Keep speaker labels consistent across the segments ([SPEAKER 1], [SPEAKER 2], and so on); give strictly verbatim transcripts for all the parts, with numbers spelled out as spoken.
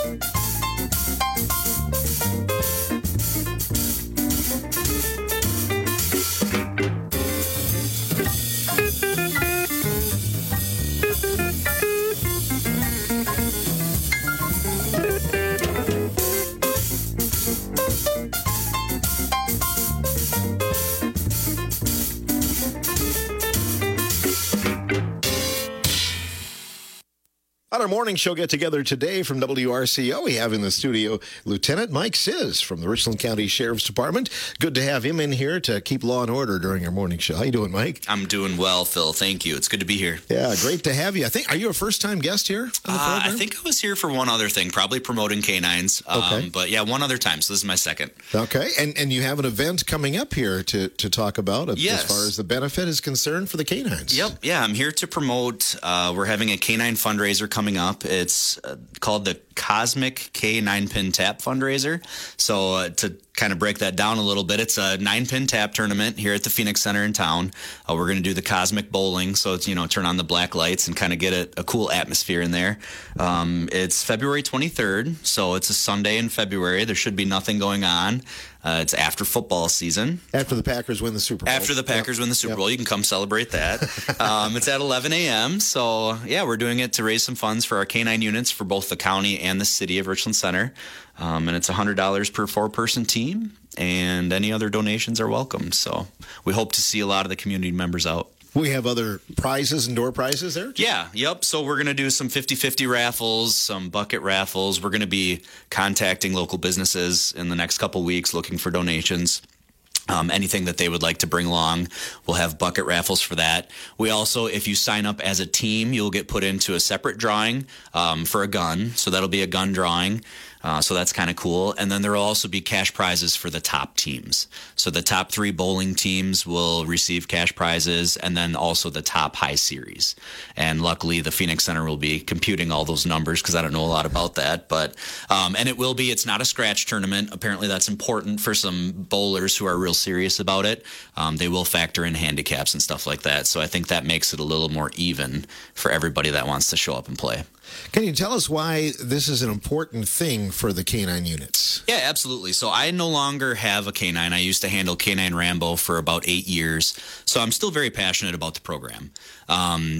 [SPEAKER 1] On our morning show get-together today from W R C O, we have in the studio Lieutenant Mike Sizz from the Richland County Sheriff's Department. Good to have him in here to keep law and order during our morning show. How you doing, Mike?
[SPEAKER 2] I'm doing well, Phil. Thank you. It's good to be here.
[SPEAKER 1] Yeah, great to have you. I think, are you a first-time guest here on the
[SPEAKER 2] uh,
[SPEAKER 1] program?
[SPEAKER 2] I think I was here for one other thing, probably promoting canines. Um,
[SPEAKER 1] Okay.
[SPEAKER 2] But yeah, one other time. So this is my second.
[SPEAKER 1] Okay, and and you have an event coming up here to, to talk about as
[SPEAKER 2] Yes.
[SPEAKER 1] far as the benefit is concerned for the canines.
[SPEAKER 2] Yep. Yeah, I'm here to promote. Uh, we're having a canine fundraiser coming up. It's uh, called the Cosmic K nine Pin Tap Fundraiser. So uh, to kind of break that down a little bit, it's a nine pin tap tournament here at the Phoenix Center in town. Uh, we're going to do the Cosmic Bowling. So it's, you know, turn on the black lights and kind of get a, a cool atmosphere in there. Um, it's February twenty-third. So it's a Sunday in February. There should be nothing going on. Uh, it's after football season.
[SPEAKER 1] After the Packers win the Super Bowl.
[SPEAKER 2] After the Packers
[SPEAKER 1] Yep.
[SPEAKER 2] win the Super
[SPEAKER 1] Yep.
[SPEAKER 2] Bowl, you can come celebrate that. um, it's at eleven a.m. So, yeah, we're doing it to raise some funds for our canine units for both the county and the city of Richland Center. Um, and it's one hundred dollars per four-person team, and any other donations are welcome. So we hope to see a lot of the community members out.
[SPEAKER 1] We have other prizes and door prizes there?
[SPEAKER 2] Yeah, yep. So we're going to do some fifty-fifty raffles, some bucket raffles. We're going to be contacting local businesses in the next couple weeks looking for donations. Um, anything that they would like to bring along, we'll have bucket raffles for that. We also, if you sign up as a team, you'll get put into a separate drawing um, for a gun. So that'll be a gun drawing. Uh, so that's kind of cool. And then there will also be cash prizes for the top teams. So the top three bowling teams will receive cash prizes, and then also the top high series. And luckily, the Phoenix Center will be computing all those numbers because I don't know a lot about that. But um, and it will be, it's not a scratch tournament. Apparently, that's important for some bowlers who are real serious about it. Um, they will factor in handicaps and stuff like that. So I think that makes it a little more even for everybody that wants to show up and play.
[SPEAKER 1] Can you tell us why this is an important thing for the canine units?
[SPEAKER 2] Yeah, absolutely. So I no longer have a canine. I used to handle Canine Rambo for about eight years. So I'm still very passionate about the program. Um,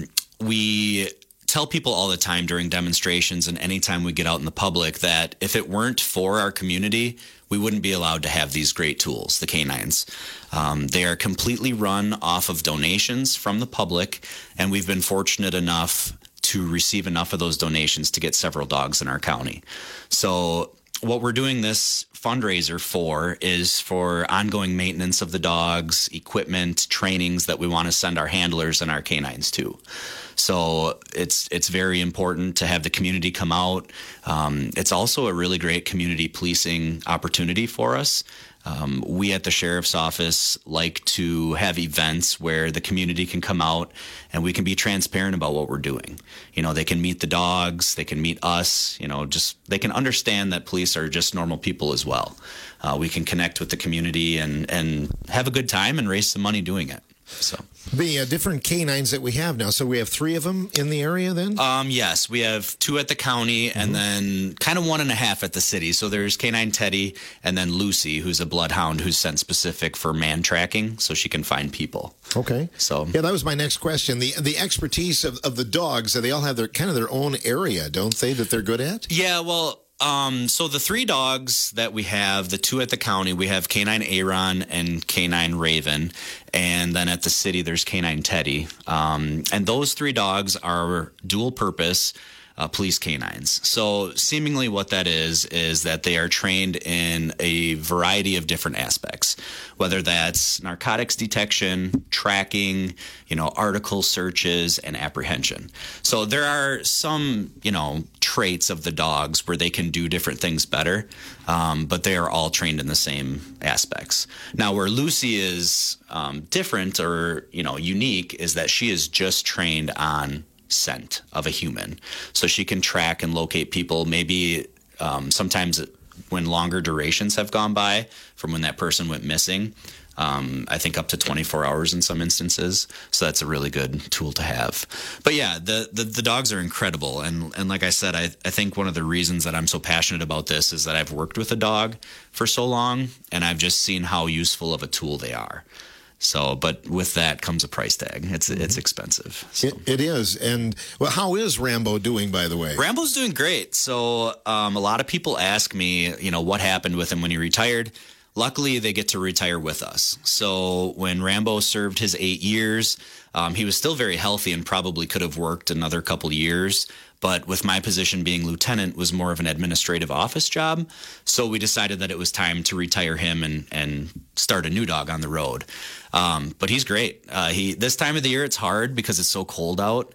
[SPEAKER 2] we tell people all the time during demonstrations and anytime we get out in the public that if it weren't for our community, we wouldn't be allowed to have these great tools, the canines. Um, they are completely run off of donations from the public, and we've been fortunate enough to receive enough of those donations to get several dogs in our county. So what we're doing this fundraiser for is for ongoing maintenance of the dogs, equipment, trainings that we want to send our handlers and our canines to. So it's it's very important to have the community come out. Um, it's also a really great community policing opportunity for us. Um, we at the Sheriff's Office like to have events where the community can come out and we can be transparent about what we're doing. You know, they can meet the dogs, they can meet us, you know, just they can understand that police are just normal people as well. Uh, we can connect with the community and, and have a good time and raise some money doing it. So
[SPEAKER 1] the uh, different canines that we have now. So we have three of them in the area then?
[SPEAKER 2] Um, yes, we have two at the county and mm-hmm. then kind of one and a half at the city. So there's Canine Teddy and then Lucy, who's a bloodhound who's sent specific for man tracking so she can find people.
[SPEAKER 1] Okay.
[SPEAKER 2] So
[SPEAKER 1] yeah, that was my next question. The the expertise of, of the dogs, they all have their kind of their own area, don't they, that they're good at?
[SPEAKER 2] Yeah, well, Um, so the three dogs that we have, the two at the county, we have Canine Aaron and Canine Raven. And then at the city, there's Canine Teddy. Um, and those three dogs are dual purpose uh, police canines. So seemingly what that is, is that they are trained in a variety of different aspects, whether that's narcotics detection, tracking, you know, article searches, and apprehension. So there are some, you know, traits of the dogs where they can do different things better, um, but they are all trained in the same aspects. Now, where Lucy is um, different or, you know, unique is that she is just trained on scent of a human. So she can track and locate people, maybe um, sometimes when longer durations have gone by from when that person went missing. Um, I think up to twenty-four hours in some instances. So that's a really good tool to have. But yeah, the, the, the dogs are incredible. And, and like I said, I, I think one of the reasons that I'm so passionate about this is that I've worked with a dog for so long, and I've just seen how useful of a tool they are. So, but with that comes a price tag. It's mm-hmm. it's expensive. So.
[SPEAKER 1] It, it is. And well, how is Rambo doing, by the way?
[SPEAKER 2] Rambo's doing great. So, um, a lot of people ask me, you know, what happened with him when he retired. Luckily, they get to retire with us. So when Rambo served his eight years, um, he was still very healthy and probably could have worked another couple years. But with my position being lieutenant was more of an administrative office job. So we decided that it was time to retire him and, and start a new dog on the road. Um, but he's great. Uh, he this time of the year, it's hard because it's so cold out.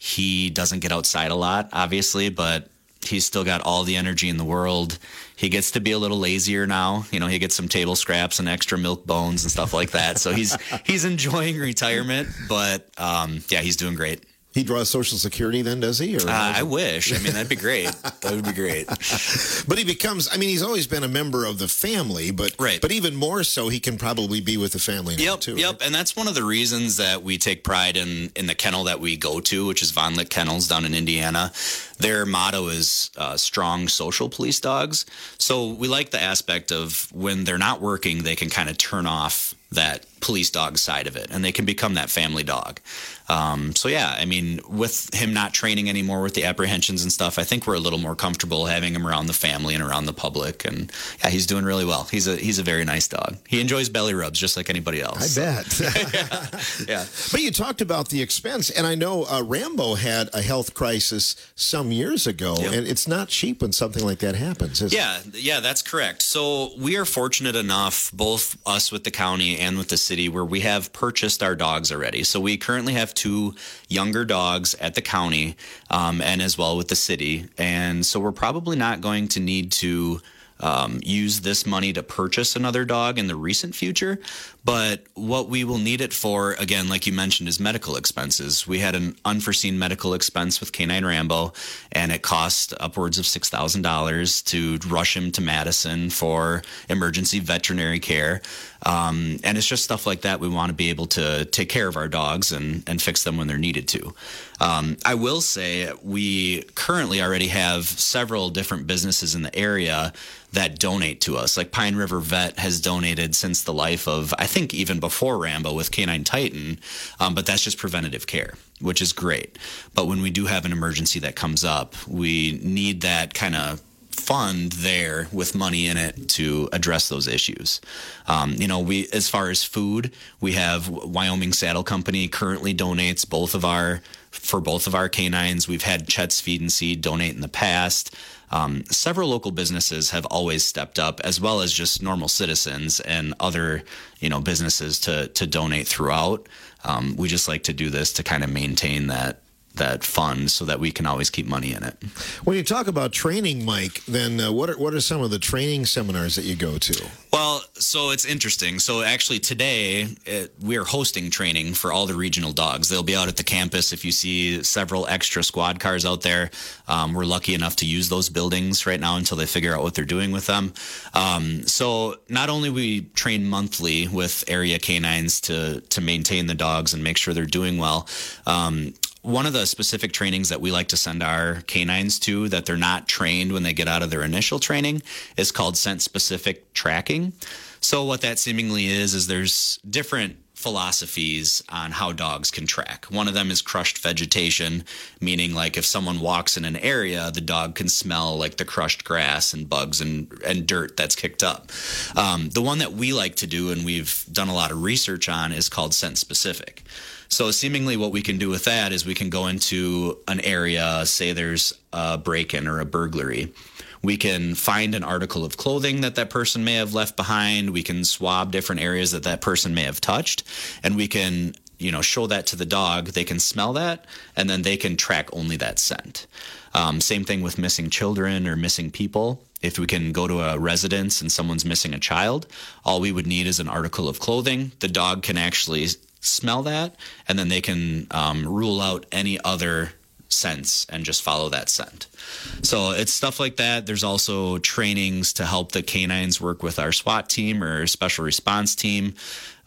[SPEAKER 2] He doesn't get outside a lot, obviously, but he's still got all the energy in the world. He gets to be a little lazier now. You know, he gets some table scraps and extra milk bones and stuff like that. So he's he's enjoying retirement, but um, yeah, he's doing great.
[SPEAKER 1] He draws Social Security then, does he? Or
[SPEAKER 2] uh, I wish. I mean, that'd be great. That would be great.
[SPEAKER 1] But he becomes, I mean, he's always been a member of the family, but
[SPEAKER 2] right.
[SPEAKER 1] but even more so, he can probably be with the family now,
[SPEAKER 2] yep,
[SPEAKER 1] too.
[SPEAKER 2] Yep,
[SPEAKER 1] right?
[SPEAKER 2] And that's one of the reasons that we take pride in, in the kennel that we go to, which is Von Lick Kennels down in Indiana. Their motto is uh, strong social police dogs. So we like the aspect of when they're not working, they can kind of turn off that police dog side of it, and they can become that family dog. Um, so yeah, I mean, with him not training anymore with the apprehensions and stuff, I think we're a little more comfortable having him around the family and around the public. And yeah, he's doing really well. He's a he's a very nice dog. He enjoys belly rubs just like anybody else.
[SPEAKER 1] I bet.
[SPEAKER 2] yeah. yeah.
[SPEAKER 1] But you talked about the expense, and I know uh, Rambo had a health crisis some years ago, yep. and it's not cheap when something like that happens, is
[SPEAKER 2] yeah,
[SPEAKER 1] it?
[SPEAKER 2] Yeah, that's correct. So we are fortunate enough, both us with the county and with the city, where we have purchased our dogs already. So we currently have two younger dogs at the county um, and as well with the city. And so we're probably not going to need to um, use this money to purchase another dog in the recent future. But what we will need it for, again, like you mentioned, is medical expenses. We had an unforeseen medical expense with Canine Rambo, and it cost upwards of six thousand dollars to rush him to Madison for emergency veterinary care. Um, and it's just stuff like that. We want to be able to take care of our dogs and, and fix them when they're needed to. Um, I will say we currently already have several different businesses in the area that donate to us. Like Pine River Vet has donated since the life of, I think even before Rambo with Canine Titan, um, but that's just preventative care, which is great. But when we do have an emergency that comes up, we need that kind of fund there with money in it to address those issues. Um, you know, we as far as food, we have Wyoming Saddle Company currently donates both of our for both of our canines. We've had Chet's Feed and Seed donate in the past. Um, several local businesses have always stepped up, as well as just normal citizens and other, you know, businesses to to donate throughout. Um, we just like to do this to kind of maintain that that fund so that we can always keep money in it.
[SPEAKER 1] When you talk about training, Mike, then uh, what are what are some of the training seminars that you go to?
[SPEAKER 2] Well, so it's interesting. So actually today it, we're hosting training for all the regional dogs. They'll be out at the campus. If you see several extra squad cars out there, um, we're lucky enough to use those buildings right now until they figure out what they're doing with them. Um, so not only we train monthly with area canines to to maintain the dogs and make sure they're doing well, um, one of the specific trainings that we like to send our canines to that they're not trained when they get out of their initial training is called scent-specific tracking. So what that seemingly is, is there's different philosophies on how dogs can track. One of them is crushed vegetation, meaning like if someone walks in an area, the dog can smell like the crushed grass and bugs and, and dirt that's kicked up. Um, the one that we like to do and we've done a lot of research on is called scent-specific. So seemingly what we can do with that is we can go into an area, say there's a break-in or a burglary. We can find an article of clothing that that person may have left behind. We can swab different areas that that person may have touched, and we can, you know, show that to the dog. They can smell that, and then they can track only that scent. Um, same thing with missing children or missing people. If we can go to a residence and someone's missing a child, all we would need is an article of clothing. The dog can actually smell that, and then they can um, rule out any other scents and just follow that scent. So it's stuff like that. There's also trainings to help the canines work with our SWAT team or special response team.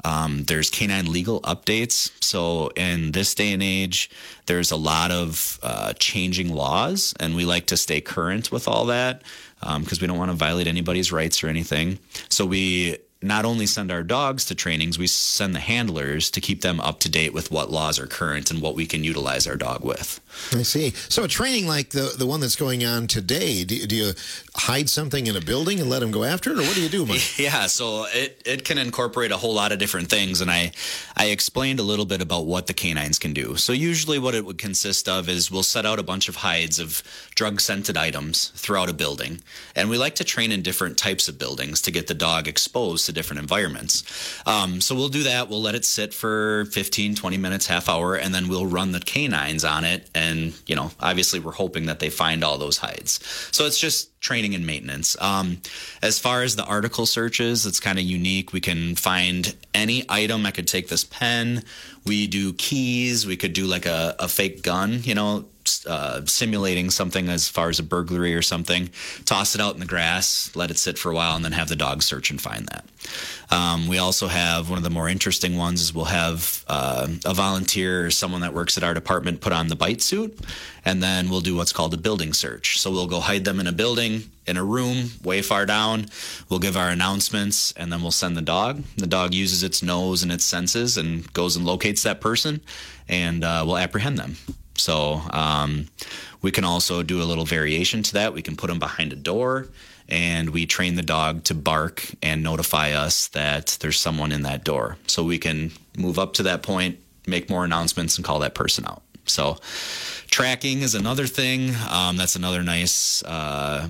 [SPEAKER 2] Um, there's canine legal updates. So in this day and age, there's a lot of uh, changing laws, and we like to stay current with all that because um, we don't want to violate anybody's rights or anything. So we not only send our dogs to trainings, we send the handlers to keep them up to date with what laws are current and what we can utilize our dog with.
[SPEAKER 1] I see. So a training like the the one that's going on today, do, do you hide something in a building and let them go after it, or what do you do, Mike?
[SPEAKER 2] Yeah, so it, it can incorporate a whole lot of different things, and I, I explained a little bit about what the canines can do. So usually what it would consist of is we'll set out a bunch of hides of drug-scented items throughout a building, and we like to train in different types of buildings to get the dog exposed to different environments. Um, so we'll do that. We'll let it sit for fifteen, twenty minutes, half hour, and then we'll run the canines on it. And, you know, obviously we're hoping that they find all those hides. So it's just training and maintenance. Um, as far as the article searches, it's kind of unique. We can find any item. I could take this pen. We do keys. We could do like a, a fake gun, you know, uh, simulating something as far as a burglary or something. Toss it out in the grass, let it sit for a while, and then have the dog search and find that. Um, we also have one of the more interesting ones is we'll have uh, a volunteer or someone that works at our department put on the bite suit, and then we'll do what's called a building search. So we'll go hide them in a building, in a room, way far down. We'll give our announcements, and then we'll send the dog. The dog uses its nose and its senses and goes and locates that person, and uh, we'll apprehend them. So um, we can also do a little variation to that. We can put them behind a door, and we train the dog to bark and notify us that there's someone in that door. So we can move up to that point, make more announcements, and call that person out. So tracking is another thing. Um, that's another nice uh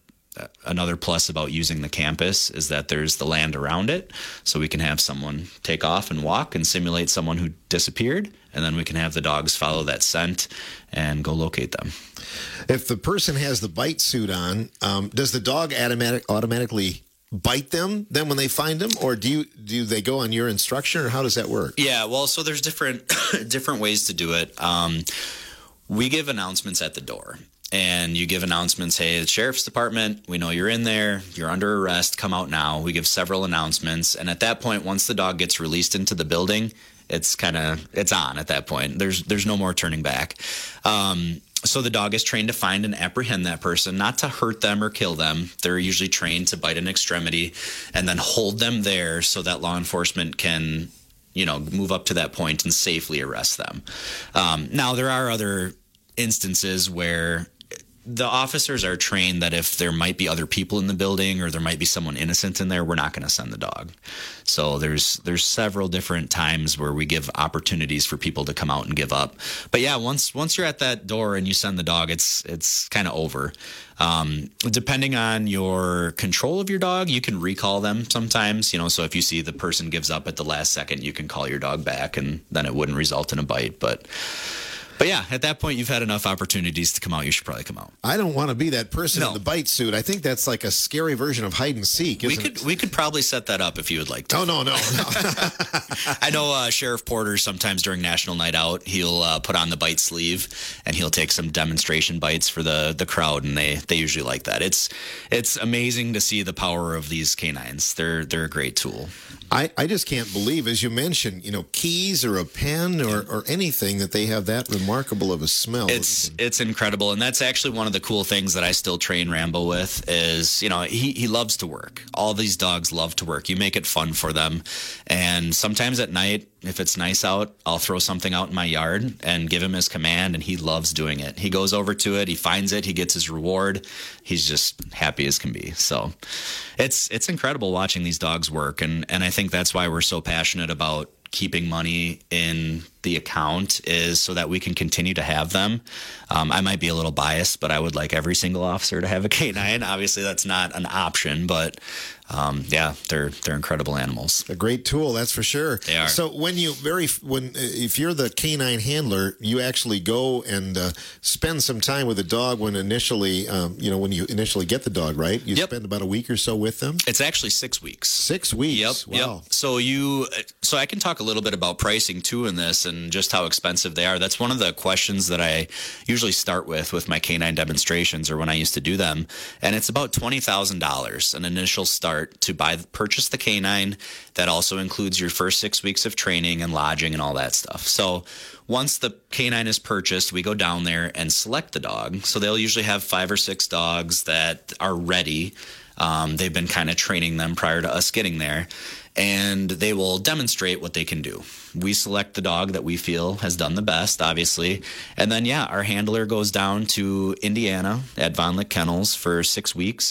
[SPEAKER 2] Another plus about using the campus is that there's the land around it. So we can have someone take off and walk and simulate someone who disappeared. And then we can have the dogs follow that scent and go locate them.
[SPEAKER 1] If the person has the bite suit on, um, does the dog automatic, automatically bite them then when they find them? Or do you do they go on your instruction, or how does that work?
[SPEAKER 2] Yeah, well, so there's different different ways to do it. Um, we give announcements at the door. And you give announcements, hey, the sheriff's department, we know you're in there, you're under arrest, come out now. We give several announcements. And at that point, once the dog gets released into the building, it's kind of, it's on at that point. There's there's no more turning back. Um, so the dog is trained to find and apprehend that person, not to hurt them or kill them. They're usually trained to bite an extremity and then hold them there so that law enforcement can, you know, move up to that point and safely arrest them. Um, now, there are other instances where the officers are trained that if there might be other people in the building or there might be someone innocent in there, we're not going to send the dog. So there's there's several different times where we give opportunities for people to come out and give up. But yeah, once once you're at that door and you send the dog, it's it's kind of over. Um, depending on your control of your dog, you can recall them sometimes. You know, so if you see the person gives up at the last second, you can call your dog back, and then it wouldn't result in a bite. But But yeah, at that point, you've had enough opportunities to come out. You should probably come out.
[SPEAKER 1] I don't want to be that person
[SPEAKER 2] No.
[SPEAKER 1] in the bite suit. I think that's like a scary version of hide and seek, isn't
[SPEAKER 2] We could
[SPEAKER 1] it?
[SPEAKER 2] we could probably set that up if you would like to.
[SPEAKER 1] Oh, no, no, no.
[SPEAKER 2] I know uh, Sheriff Porter sometimes during National Night Out, he'll uh, put on the bite sleeve and he'll take some demonstration bites for the, the crowd, and they, they usually like that. It's it's amazing to see the power of these canines. They're they're a great tool.
[SPEAKER 1] I, I just can't believe, as you mentioned, you know, keys or a pen or, or anything, that they have that remarkable of a smell.
[SPEAKER 2] It's it's incredible, and that's actually one of the cool things that I still train Rambo with is, you know, he, he loves to work. All these dogs love to work. You make it fun for them, and sometimes at night, if it's nice out, I'll throw something out in my yard and give him his command, and he loves doing it. He goes over to it, he finds it, he gets his reward. He's just happy as can be. So it's it's incredible watching these dogs work, and, and I think that's why we're so passionate about keeping money in the account, is so that we can continue to have them. Um, I might be a little biased, but I would like every single officer to have a canine. Obviously, that's not an option, but um, yeah, they're they're incredible animals.
[SPEAKER 1] a great tool, that's for sure.
[SPEAKER 2] They are.
[SPEAKER 1] So when you very when if you're the canine handler, you actually go and uh, spend some time with the dog when initially, um, you know, when you initially get the dog, right? You
[SPEAKER 2] Yep.
[SPEAKER 1] spend about a week or so with them.
[SPEAKER 2] It's actually six weeks.
[SPEAKER 1] Six weeks.
[SPEAKER 2] Yep.
[SPEAKER 1] Wow.
[SPEAKER 2] Yep. So you, so I can talk a little bit about pricing too in this, and and just how expensive they are. That's one of the questions that I usually start with with my canine demonstrations or when I used to do them. And it's about twenty thousand dollars, an initial start to buy purchase the canine. That also includes your first six weeks of training and lodging and all that stuff. So once the canine is purchased, we go down there and select the dog. So they'll usually have five or six dogs that are ready. Um, they've been kind of training them prior to us getting there, and they will demonstrate what they can do. We select the dog that we feel has done the best, obviously. And then, yeah, our handler goes down to Indiana at Von Lick Kennels for six weeks.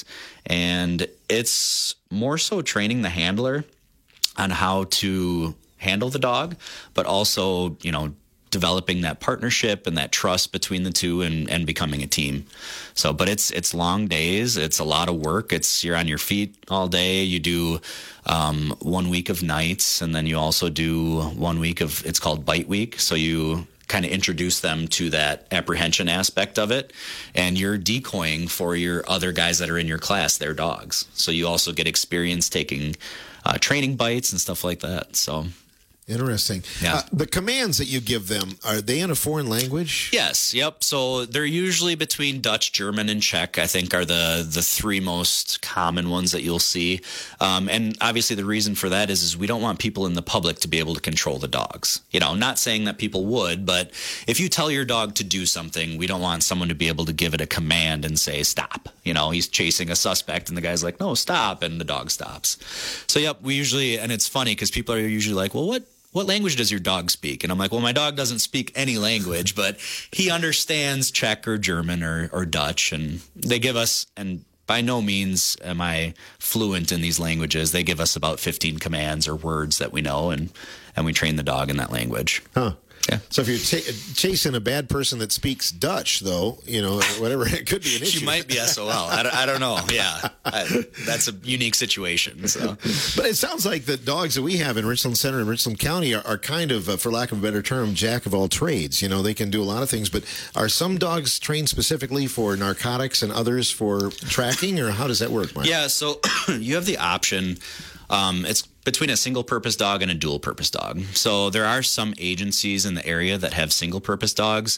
[SPEAKER 2] And it's more so training the handler on how to handle the dog, but also, you know, developing that partnership and that trust between the two and, and becoming a team. So, but it's it's long days. It's a lot of work. It's you're on your feet all day. You do um, one week of nights, and then you also do one week of, it's called bite week. So you kind of introduce them to that apprehension aspect of it, and you're decoying for your other guys that are in your class, their dogs. So you also get experience taking uh, training bites and stuff like that. So.
[SPEAKER 1] Interesting.
[SPEAKER 2] Yeah.
[SPEAKER 1] Uh, the commands that you give them, are they in a foreign language?
[SPEAKER 2] Yes. Yep. So they're usually between Dutch, German, and Czech, I think, are the the three most common ones that you'll see. Um, and obviously the reason for that is, is we don't want people in the public to be able to control the dogs. You know, not saying that people would, but if you tell your dog to do something, we don't want someone to be able to give it a command and say, stop. You know, he's chasing a suspect and the guy's like, no, stop. And the dog stops. So, yep, we usually, and it's funny because people are usually like, well, what? What language does your dog speak? And I'm like, well, my dog doesn't speak any language, but he understands Czech or German or, or Dutch. And they give us, and by no means am I fluent in these languages. They give us about fifteen commands or words that we know, and, and we train the dog in that language.
[SPEAKER 1] Huh.
[SPEAKER 2] Yeah.
[SPEAKER 1] So if you're ch- chasing a bad person that speaks Dutch, though, you know, whatever, it could be an issue.
[SPEAKER 2] You might be S O L. I don't, I don't know. Yeah. I, that's a unique situation. So.
[SPEAKER 1] But it sounds like the dogs that we have in Richland Center and Richland County are, are kind of, uh, for lack of a better term, jack of all trades. You know, they can do a lot of things, but are some dogs trained specifically for narcotics and others for tracking, or how does that work, Mark?
[SPEAKER 2] Yeah, so you have the option. Um, it's between a single-purpose dog and a dual-purpose dog. So there are some agencies in the area that have single-purpose dogs.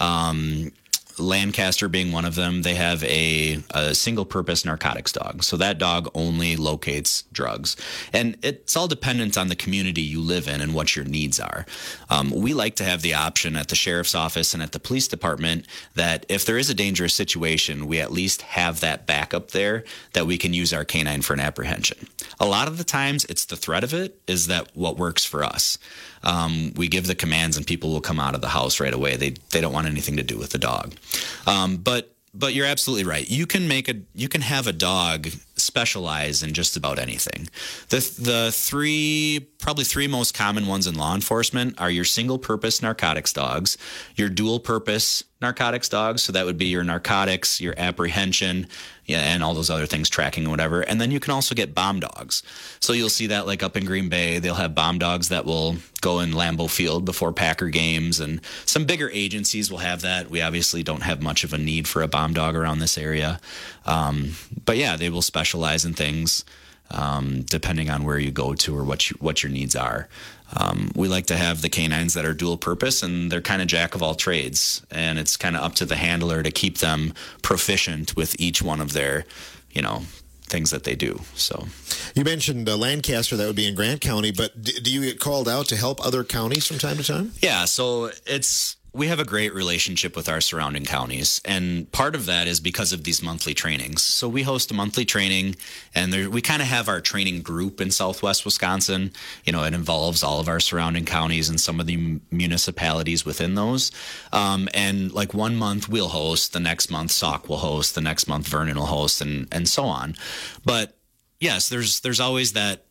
[SPEAKER 2] Um, Lancaster being one of them, they have a, a single-purpose narcotics dog. So that dog only locates drugs. And it's all dependent on the community you live in and what your needs are. Um, we like to have the option at the sheriff's office and at the police department that if there is a dangerous situation, we at least have that backup there that we can use our canine for an apprehension. A lot of the times, it's the threat of it is that what works for us. Um, we give the commands and people will come out of the house right away. They they don't want anything to do with the dog. Um, but but you're absolutely right. You can make a you can have a dog specialize in just about anything. The the three probably three most common ones in law enforcement are your single purpose narcotics dogs, your dual purpose narcotics dogs. So that would be your narcotics, your apprehension, yeah, and all those other things, tracking and whatever. And then you can also get bomb dogs. So you'll see that like up in Green Bay, they'll have bomb dogs that will go in Lambeau Field before Packer games. And some bigger agencies will have that. We obviously don't have much of a need for a bomb dog around this area. Um, but yeah, they will specialize in things um, depending on where you go to or what you, what your needs are. Um, we like to have the canines that are dual purpose, and they're kind of jack of all trades. And it's kind of up to the handler to keep them proficient with each one of their, you know, things that they do. So
[SPEAKER 1] you mentioned uh, Lancaster, that would be in Grant County, but d- do you get called out to help other counties from time to time?
[SPEAKER 2] Yeah, so it's we have a great relationship with our surrounding counties, and part of that is because of these monthly trainings. So we host a monthly training, and there, we kind of have our training group in Southwest Wisconsin. You know, it involves all of our surrounding counties and some of the municipalities within those. Um, and like one month we'll host, the next month Sauk will host, the next month Vernon will host, and and so on. But yes, there's there's always that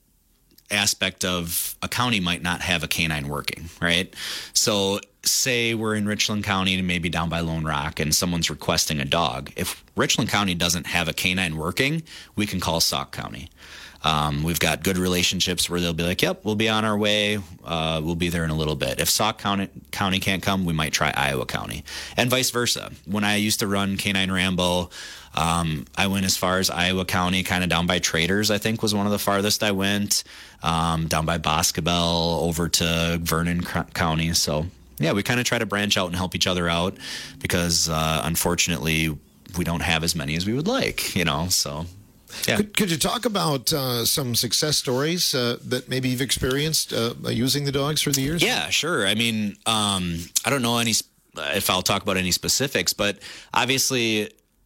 [SPEAKER 2] aspect of a county might not have a canine working, right? So say we're in Richland County, maybe down by Lone Rock, and someone's requesting a dog. If Richland County doesn't have a canine working, we can call Sauk County. Um, we've got good relationships where they'll be like, yep, we'll be on our way. Uh, we'll be there in a little bit. If Sauk County, County can't come, we might try Iowa County, and vice versa. When I used to run K nine Rambo, um, I went as far as Iowa County, kind of down by Traders, I think was one of the farthest I went, um, down by Boscobel over to Vernon County. So yeah, we kind of try to branch out and help each other out because uh, unfortunately we don't have as many as we would like, you know, so. Yeah.
[SPEAKER 1] Could, could you talk about uh, some success stories uh, that maybe you've experienced uh, using the dogs through the years?
[SPEAKER 2] Yeah, sure. I mean, um, I don't know any if I'll talk about any specifics, but obviously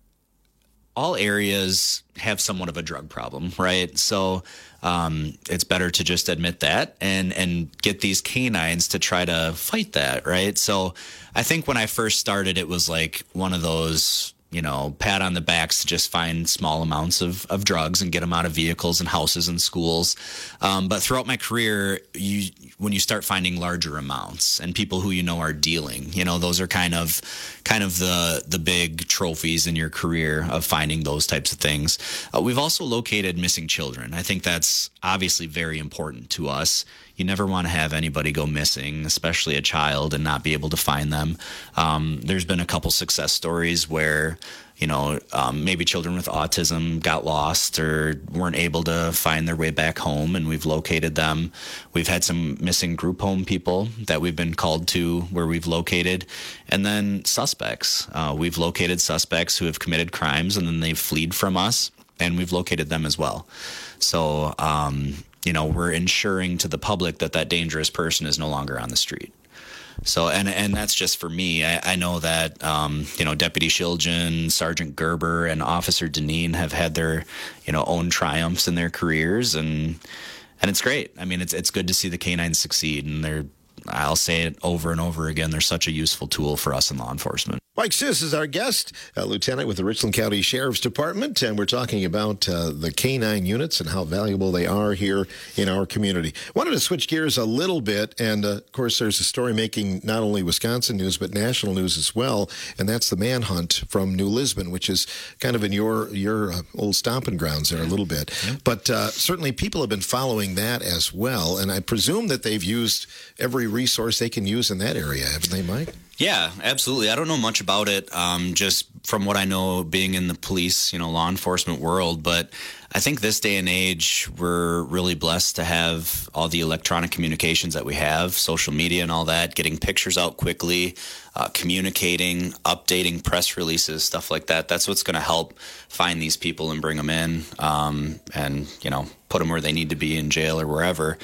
[SPEAKER 2] all areas have somewhat of a drug problem, right? So um, it's better to just admit that and and get these canines to try to fight that, right? So I think when I first started, it was like one of those, you know, pat on the backs to just find small amounts of, of drugs and get them out of vehicles and houses and schools. Um, but throughout my career, you when you start finding larger amounts and people who you know are dealing, you know, those are kind of kind of the the big trophies in your career of finding those types of things. Uh, we've also located missing children. I think that's obviously very important to us. You never want to have anybody go missing, especially a child, and not be able to find them. Um, there's been a couple success stories where, you know, um, maybe children with autism got lost or weren't able to find their way back home, and we've located them. We've had some missing group home people that we've been called to where we've located. And then suspects. Uh, we've located suspects who have committed crimes, and then they've fled from us, and we've located them as well. So, um, you know, we're ensuring to the public that that dangerous person is no longer on the street. So, and and that's just for me. I, I know that, um, you know, Deputy Shiljan, Sergeant Gerber, and Officer Deneen have had their, you know, own triumphs in their careers, and and it's great. I mean, it's it's good to see the canines succeed, and they're, I'll say it over and over again, they're such a useful tool for us in law enforcement.
[SPEAKER 1] Mike Sis is our guest, a lieutenant with the Richland County Sheriff's Department, and we're talking about uh, the canine units and how valuable they are here in our community. Wanted to switch gears a little bit, and uh, of course there's a story making not only Wisconsin news but national news as well, and that's the manhunt from New Lisbon, which is kind of in your your uh, old stomping grounds there a little bit. Yeah. But uh, certainly people have been following that as well, and I presume that they've used every resource they can use in that area, haven't they, Mike?
[SPEAKER 2] Yeah, absolutely. I don't know much about it, um, just from what I know being in the police, you know, law enforcement world. But I think this day and age, we're really blessed to have all the electronic communications that we have, social media and all that, getting pictures out quickly, uh, communicating, updating press releases, stuff like that. That's what's going to help find these people and bring them in um, and, you know, put them where they need to be in jail or wherever.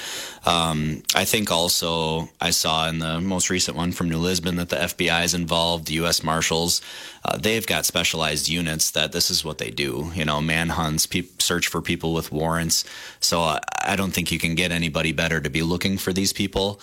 [SPEAKER 2] Um, I think also I saw in the most recent one from New Lisbon that the F B I is involved, the U S Marshals. Uh, they've got specialized units that this is what they do, you know, manhunts, pe- search for people with warrants. So uh, I don't think you can get anybody better to be looking for these people.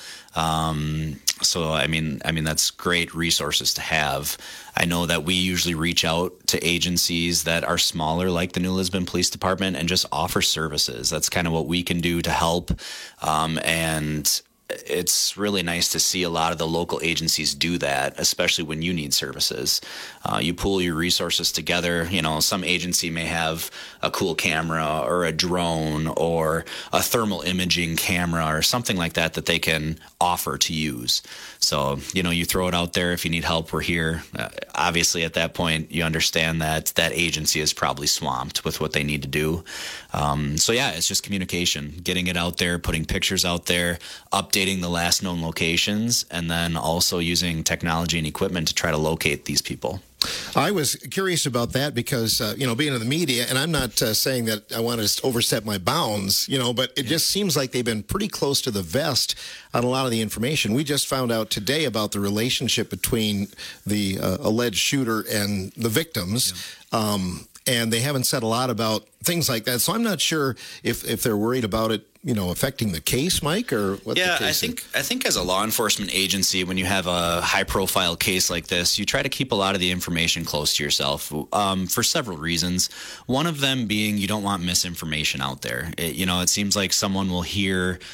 [SPEAKER 2] Um, so, I mean, I mean, that's great resources to have. I know that we usually reach out to agencies that are smaller, like the New Lisbon Police Department, and just offer services. That's kind of what we can do to help. Um, and it's really nice to see a lot of the local agencies do that, especially when you need services. Uh, you pool your resources together. You know, some agency may have a cool camera or a drone or a thermal imaging camera or something like that that they can offer to use. So, you know, you throw it out there. If you need help, we're here. Uh, obviously, at that point, you understand that that agency is probably swamped with what they need to do. Um, so, yeah, it's just communication, getting it out there, putting pictures out there, updating the last known locations, and then also using technology and equipment to try to locate these people.
[SPEAKER 1] I was curious about that because, uh, you know, being in the media, and I'm not uh, saying that I want to overstep my bounds, you know, but it just seems like they've been pretty close to the vest on a lot of the information. We just found out today about the relationship between the uh, alleged shooter and the victims. Yeah. Um, and they haven't said a lot about things like that. So I'm not sure if, if they're worried about it, you know, affecting the case, Mike, or what
[SPEAKER 2] yeah,
[SPEAKER 1] the case
[SPEAKER 2] I think
[SPEAKER 1] is.
[SPEAKER 2] I think as a law enforcement agency, when you have a high-profile case like this, you try to keep a lot of the information close to yourself um, for several reasons. One of them being you don't want misinformation out there. It, you know, it seems like someone will hear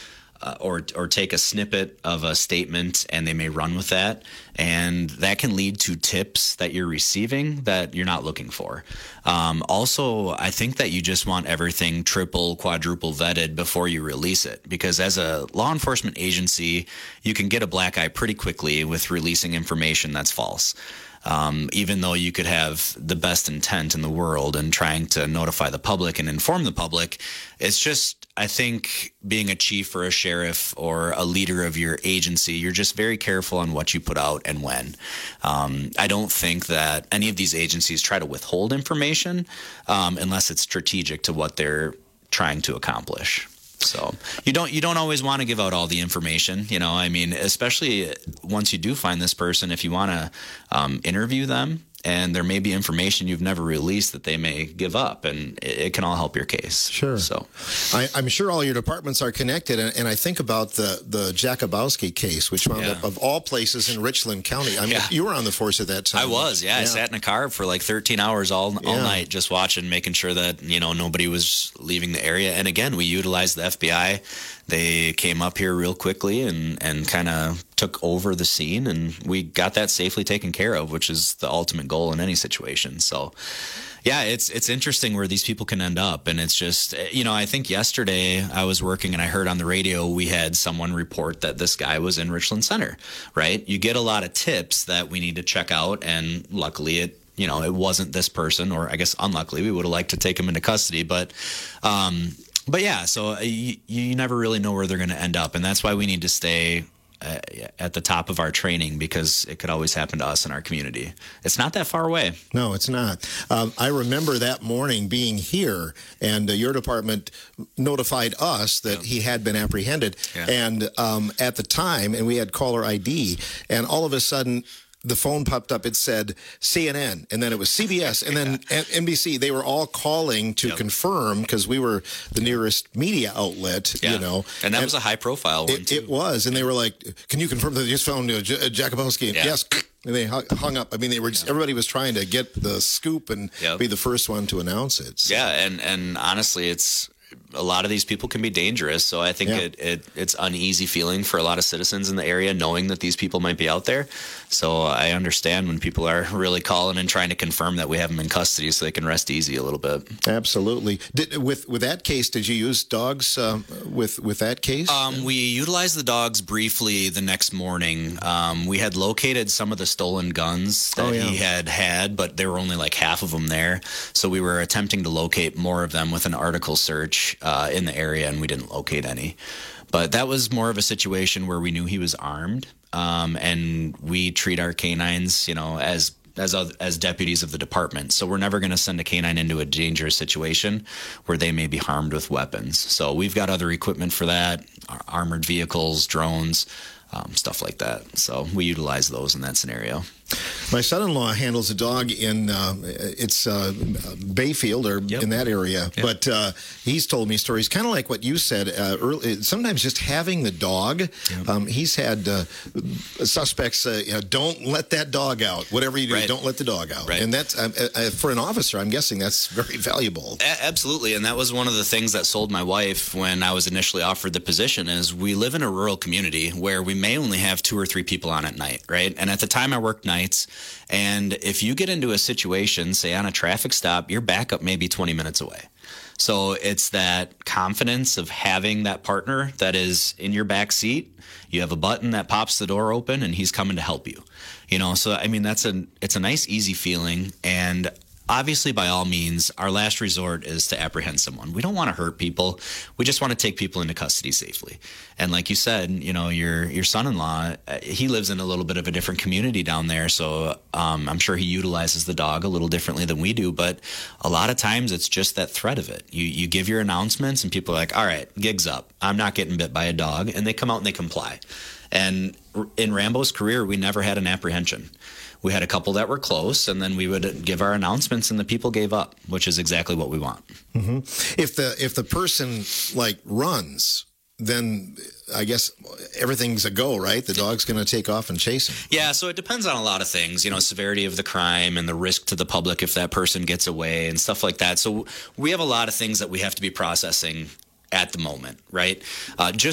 [SPEAKER 2] uh, or or take a snippet of a statement and they may run with that, and that can lead to tips that you're receiving that you're not looking for. Um, also, I think that you just want everything triple, quadruple vetted before you release it, because as a law enforcement agency, you can get a black eye pretty quickly with releasing information that's false. Um, even though you could have the best intent in the world and trying to notify the public and inform the public, it's just, I think, being a chief or a sheriff or a leader of your agency, you're just very careful on what you put out and when. Um, I don't think that any of these agencies try to withhold information um, unless it's strategic to what they're trying to accomplish. So you don't you don't always want to give out all the information, you know. I mean, especially once you do find this person, if you want to um, interview them, and there may be information you've never released that they may give up, and it, it can all help your case.
[SPEAKER 1] Sure.
[SPEAKER 2] So
[SPEAKER 1] I, I'm sure all your departments are connected, and, and I think about the the Jakubowski case, which wound
[SPEAKER 2] Yeah.
[SPEAKER 1] up of all places in Richland County. I mean,
[SPEAKER 2] Yeah.
[SPEAKER 1] you were on the force at that time.
[SPEAKER 2] I was, yeah, I sat in a car for like thirteen hours all all
[SPEAKER 1] Yeah.
[SPEAKER 2] night, just watching, making sure that, you know, nobody was leaving the area. And again, we utilized the F B I. They came up here real quickly and, and kind of took over the scene, and we got that safely taken care of, which is the ultimate goal in any situation. So, yeah, it's it's interesting where these people can end up. And it's just, you know, I think yesterday I was working and I heard on the radio we had someone report that this guy was in Richland Center, right? You get a lot of tips that we need to check out, and luckily it you know, it wasn't this person, or I guess unluckily, we would have liked to take him into custody. But, um, but yeah, so you, you never really know where they're going to end up. And that's why we need to stay uh, at the top of our training, because it could always happen to us in our community. It's not that far away.
[SPEAKER 1] No, it's not. Um, I remember that morning being here, and uh, your department notified us that
[SPEAKER 2] Yeah.
[SPEAKER 1] he had been apprehended.
[SPEAKER 2] Yeah.
[SPEAKER 1] And um, at the time, and we had caller I D, and all of a sudden, the phone popped up. It said C N N, and then it was C B S, and then yeah. N B C. They were all calling to
[SPEAKER 2] yep.
[SPEAKER 1] confirm, because we were the nearest media outlet,
[SPEAKER 2] yeah.
[SPEAKER 1] you know.
[SPEAKER 2] And that
[SPEAKER 1] and
[SPEAKER 2] was a high-profile one,
[SPEAKER 1] it,
[SPEAKER 2] too.
[SPEAKER 1] It was, and they were like, "Can you confirm that you just found uh, J- Jakubowski?"
[SPEAKER 2] Yeah.
[SPEAKER 1] Yes. And they hung up. I mean, they were just, everybody was trying to get the scoop and
[SPEAKER 2] yep.
[SPEAKER 1] be the first one to announce it. So.
[SPEAKER 2] Yeah, and, and honestly, it's a lot of these people can be dangerous. So I think
[SPEAKER 1] Yeah.
[SPEAKER 2] it, it it's uneasy feeling for a lot of citizens in the area, knowing that these people might be out there. So I understand when people are really calling and trying to confirm that we have them in custody, so they can rest easy a little bit.
[SPEAKER 1] Absolutely. Did, with with that case, did you use dogs uh, with with that case?
[SPEAKER 2] Um, we utilized the dogs briefly the next morning. Um, we had located some of the stolen guns that
[SPEAKER 1] Oh, yeah.
[SPEAKER 2] he had had, but there were only like half of them there. So we were attempting to locate more of them with an article search uh, in the area, and we didn't locate any. But that was more of a situation where we knew he was armed, um, and we treat our canines, you know, as as as deputies of the department. So we're never going to send a canine into a dangerous situation where they may be harmed with weapons. So we've got other equipment for that, armored vehicles, drones, um, stuff like that. So we utilize those in that scenario.
[SPEAKER 1] My son-in-law handles a dog in uh, it's uh, Bayfield or
[SPEAKER 2] Yep.
[SPEAKER 1] in that area,
[SPEAKER 2] Yep.
[SPEAKER 1] but uh, he's told me stories kind of like what you said. Uh, early, sometimes just having the dog.
[SPEAKER 2] Yep.
[SPEAKER 1] Um, he's had uh, suspects. Uh, you know, don't let that dog out. Whatever you do,
[SPEAKER 2] Right.
[SPEAKER 1] don't let the dog out.
[SPEAKER 2] Right.
[SPEAKER 1] And that's uh, uh, for an officer. I'm guessing that's very valuable.
[SPEAKER 2] A- absolutely, and that was one of the things that sold my wife when I was initially offered the position. Is we live in a rural community where we may only have two or three people on at night, right? And at the time, I worked nights, and if you get into a situation, say on a traffic stop, your backup may be twenty minutes away. So it's that confidence of having that partner that is in your back seat. You have a button that pops the door open, and he's coming to help you. You know, so I mean, that's a it's a nice, easy feeling. And obviously, by all means, our last resort is to apprehend someone. We don't want to hurt people. We just want to take people into custody safely. And like you said, you know, your your son-in-law, uh, he lives in a little bit of a different community down there. So um, I'm sure he utilizes the dog a little differently than we do. But a lot of times it's just that threat of it. You, you give your announcements and people are like, all right, gig's up. I'm not getting bit by a dog. And they come out and they comply. And in Rambo's career, we never had an apprehension. We had a couple that were close, and then we would give our announcements, and the people gave up, which is exactly what we want.
[SPEAKER 1] Mm-hmm. If the if the person like runs, then I guess everything's a go, right? The dog's going to take off and chase him.
[SPEAKER 2] Yeah, so it depends on a lot of things, you know, severity of the crime and the risk to the public if that person gets away and stuff like that. So we have a lot of things that we have to be processing at the moment, right? Uh, just the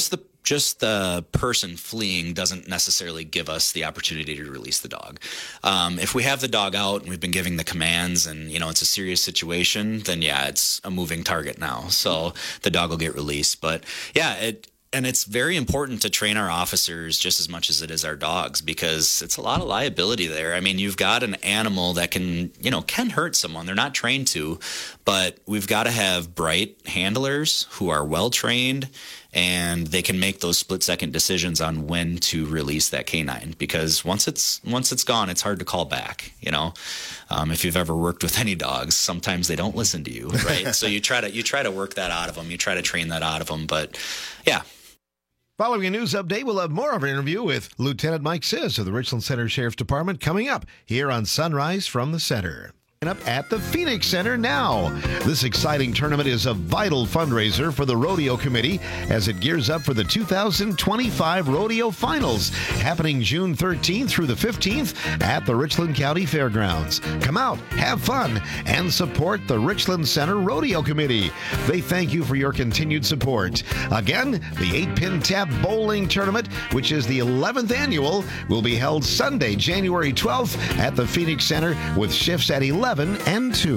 [SPEAKER 2] just the person fleeing doesn't necessarily give us the opportunity to release the dog. Um, if we have the dog out and we've been giving the commands and, you know, it's a serious situation, then yeah, it's a moving target now. So the dog will get released. But yeah, it, and it's very important to train our officers just as much as it is our dogs, because it's a lot of liability there. I mean, you've got an animal that can, you know, can hurt someone. They're not trained to, but we've got to have bright handlers who are well trained, and they can make those split second decisions on when to release that canine, because once it's once it's gone, it's hard to call back. You know, um, if you've ever worked with any dogs, sometimes they don't listen to you, right? So you try to you try to work that out of them. You try to train that out of them. But yeah.
[SPEAKER 1] Following a news update, we'll have more of an interview with Lieutenant Mike Sis of the Richland Center Sheriff's Department coming up here on Sunrise from the Center. Up at the Phoenix Center now. This exciting tournament is a vital fundraiser for the Rodeo Committee as it gears up for the two thousand twenty-five Rodeo Finals, happening June thirteenth through the fifteenth at the Richland County Fairgrounds. Come out, have fun, and support the Richland Center Rodeo Committee. They thank you for your continued support. Again, the eight-pin tap bowling tournament, which is the eleventh annual, will be held Sunday, January twelfth at the Phoenix Center with shifts at eleven and two.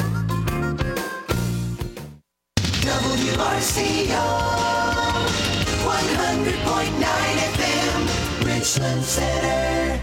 [SPEAKER 3] W R C O one hundred point nine F M, Richland Center.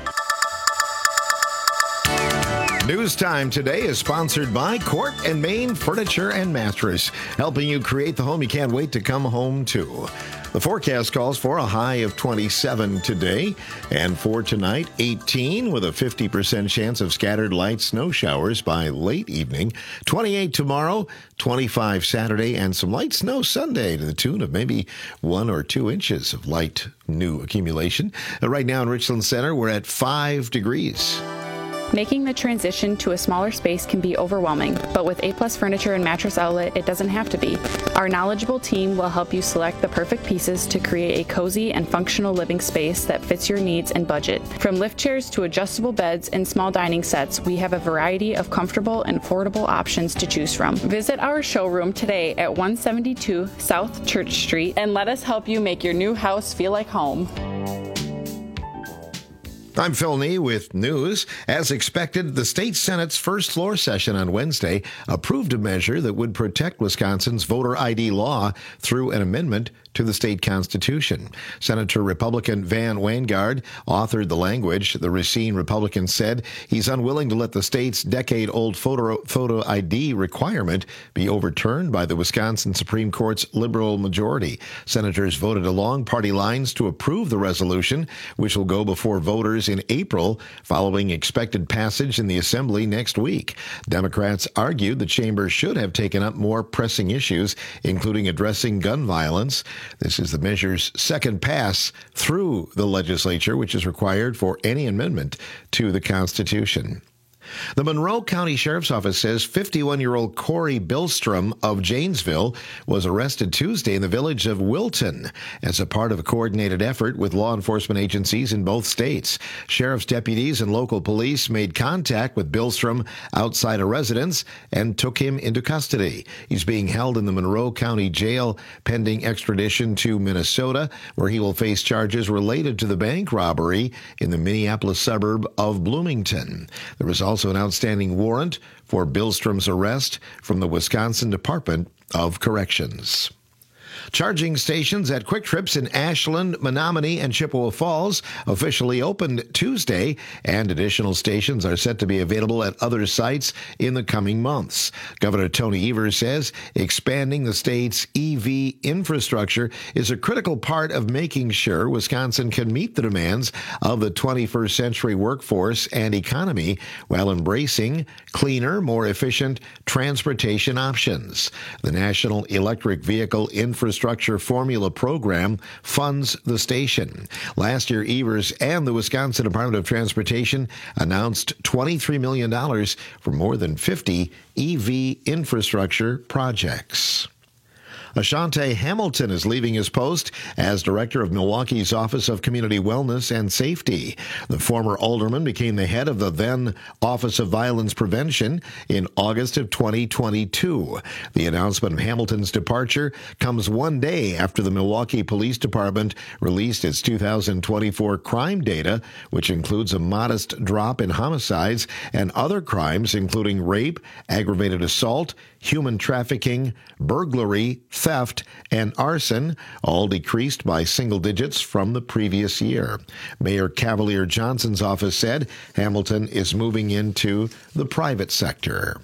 [SPEAKER 1] News Time today is sponsored by Court and Main Furniture and Mattress, helping you create the home you can't wait to come home to. The forecast calls for a high of twenty-seven today, and for tonight, eighteen, with a fifty percent chance of scattered light snow showers by late evening. twenty-eight tomorrow, twenty-five Saturday, and some light snow Sunday to the tune of maybe one or two inches of light new accumulation. Right now in Richland Center, we're at five degrees.
[SPEAKER 4] Making the transition to a smaller space can be overwhelming, but with A-Plus Furniture and Mattress Outlet, it doesn't have to be. Our knowledgeable team will help you select the perfect pieces to create a cozy and functional living space that fits your needs and budget. From lift chairs to adjustable beds and small dining sets, we have a variety of comfortable and affordable options to choose from. Visit our showroom today at one seventy-two South Church Street and let us help you make your new house feel like home.
[SPEAKER 1] I'm Phil Nee with news. As expected, the state Senate's first floor session on Wednesday approved a measure that would protect Wisconsin's voter I D law through an amendment to the state constitution. Senator Republican Van Weingard authored the language. The Racine Republican said he's unwilling to let the state's decade-old photo, photo I D requirement be overturned by the Wisconsin Supreme Court's liberal majority. Senators voted along party lines to approve the resolution, which will go before voters in April, following expected passage in the Assembly next week. Democrats argued the chamber should have taken up more pressing issues, including addressing gun violence. This is the measure's second pass through the legislature, which is required for any amendment to the Constitution. The Monroe County Sheriff's Office says fifty-one-year-old Corey Billstrom of Janesville was arrested Tuesday in the village of Wilton as a part of a coordinated effort with law enforcement agencies in both states. Sheriff's deputies and local police made contact with Billstrom outside a residence and took him into custody. He's being held in the Monroe County Jail pending extradition to Minnesota, where he will face charges related to the bank robbery in the Minneapolis suburb of Bloomington. There was also Also, an outstanding warrant for Billstrom's arrest from the Wisconsin Department of Corrections. Charging stations at Quick Trips in Ashland, Menominee, and Chippewa Falls officially opened Tuesday, and additional stations are set to be available at other sites in the coming months. Governor Tony Evers says expanding the state's E V infrastructure is a critical part of making sure Wisconsin can meet the demands of the twenty-first century workforce and economy while embracing cleaner, more efficient transportation options. The National Electric Vehicle Infrastructure Infrastructure Formula Program funds the station. Last year, Evers and the Wisconsin Department of Transportation announced twenty-three million dollars for more than fifty E V infrastructure projects. Ashante Hamilton is leaving his post as director of Milwaukee's Office of Community Wellness and Safety. The former alderman became the head of the then Office of Violence Prevention in August of twenty twenty-two. The announcement of Hamilton's departure comes one day after the Milwaukee Police Department released its two thousand twenty-four crime data, which includes a modest drop in homicides and other crimes, including rape, aggravated assault, human trafficking, burglary, theft, and arson, all decreased by single digits from the previous year. Mayor Cavalier Johnson's office said Hamilton is moving into the private sector.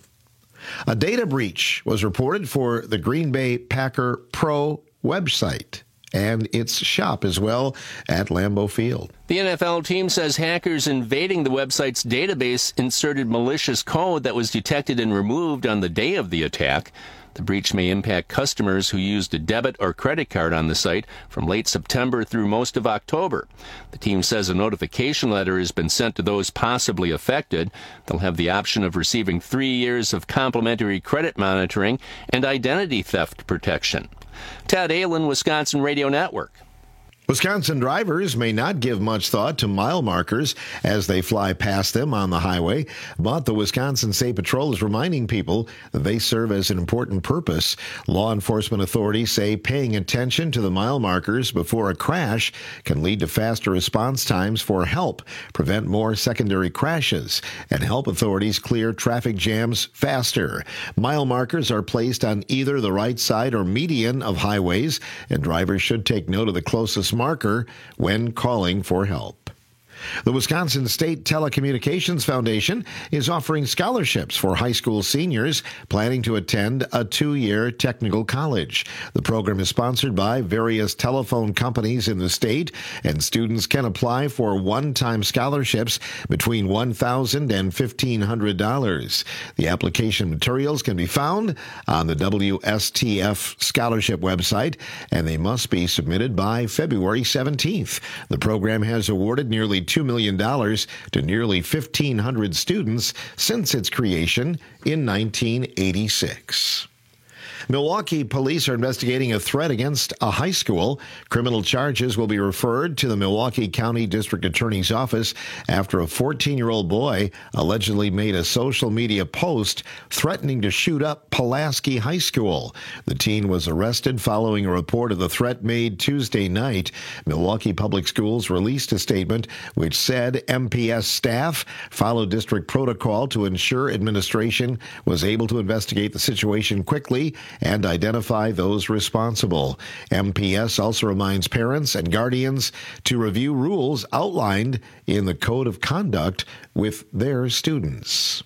[SPEAKER 1] A data breach was reported for the Green Bay Packer Pro website and its shop as well at Lambeau Field.
[SPEAKER 5] The N F L team says hackers invading the website's database inserted malicious code that was detected and removed on the day of the attack. The breach may impact customers who used a debit or credit card on the site from late September through most of October. The team says a notification letter has been sent to those possibly affected. They'll have the option of receiving three years of complimentary credit monitoring and identity theft protection. Ted Allen, Wisconsin Radio Network.
[SPEAKER 1] Wisconsin drivers may not give much thought to mile markers as they fly past them on the highway, but the Wisconsin State Patrol is reminding people that they serve as an important purpose. Law enforcement authorities say paying attention to the mile markers before a crash can lead to faster response times for help, prevent more secondary crashes, and help authorities clear traffic jams faster. Mile markers are placed on either the right side or median of highways, and drivers should take note of the closest marker when calling for help. The Wisconsin State Telecommunications Foundation is offering scholarships for high school seniors planning to attend a two-year technical college. The program is sponsored by various telephone companies in the state, and students can apply for one-time scholarships between one thousand dollars and fifteen hundred dollars. The application materials can be found on the W S T F scholarship website, and they must be submitted by February seventeenth. The program has awarded nearly two million dollars to nearly fifteen hundred students since its creation in nineteen eighty-six. Milwaukee police are investigating a threat against a high school. Criminal charges will be referred to the Milwaukee County District Attorney's Office after a fourteen-year-old boy allegedly made a social media post threatening to shoot up Pulaski High School. The teen was arrested following a report of the threat made Tuesday night. Milwaukee Public Schools released a statement which said M P S staff followed district protocol to ensure administration was able to investigate the situation quickly and identify those responsible. M P S also reminds parents and guardians to review rules outlined in the Code of Conduct with their students.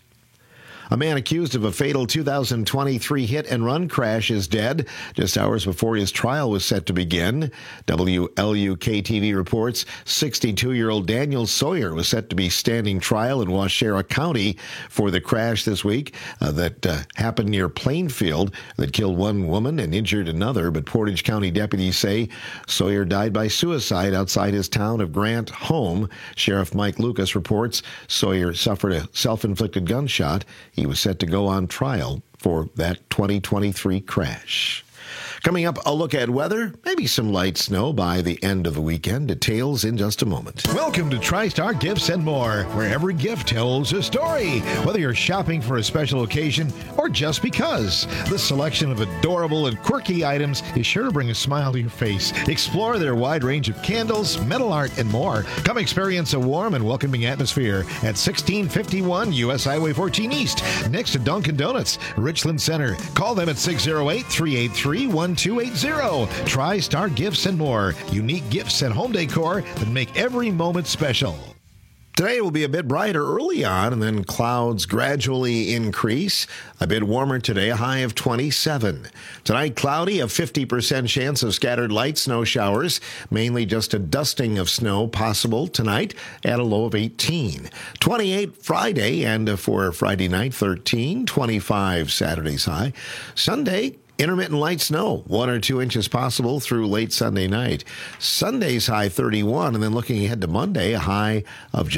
[SPEAKER 1] A man accused of a fatal two thousand twenty-three hit-and-run crash is dead just hours before his trial was set to begin. W L U K T V reports sixty-two-year-old Daniel Sawyer was set to be standing trial in Waushara County for the crash this week uh, that uh, happened near Plainfield that killed one woman and injured another. But Portage County deputies say Sawyer died by suicide outside his town of Grant home. Sheriff Mike Lucas reports Sawyer suffered a self-inflicted gunshot. He was set to go on trial for that twenty twenty-three crash. Coming up, a look at weather, maybe some light snow by the end of the weekend. Details in just a moment. Welcome to TriStar Gifts and More, where every gift tells a story. Whether you're shopping for a special occasion or just because, the selection of adorable and quirky items is sure to bring a smile to your face. Explore their wide range of candles, metal art, and more. Come experience a warm and welcoming atmosphere at sixteen fifty-one U S Highway fourteen East, next to Dunkin' Donuts, Richland Center. Call them at six oh eight, three eight three, one two eight zero. TriStar Gifts and More. Unique gifts and home decor that make every moment special. Today will be a bit brighter early on, and then clouds gradually increase. A bit warmer today, a high of twenty-seven. Tonight, cloudy, a fifty percent chance of scattered light snow showers, mainly just a dusting of snow possible tonight at a low of eighteen. twenty-eight Friday, and for Friday night, thirteen. twenty-five Saturday's high. Sunday, intermittent light snow, one or two inches possible through late Sunday night. Sunday's high thirty-one, and then looking ahead to Monday, a high of just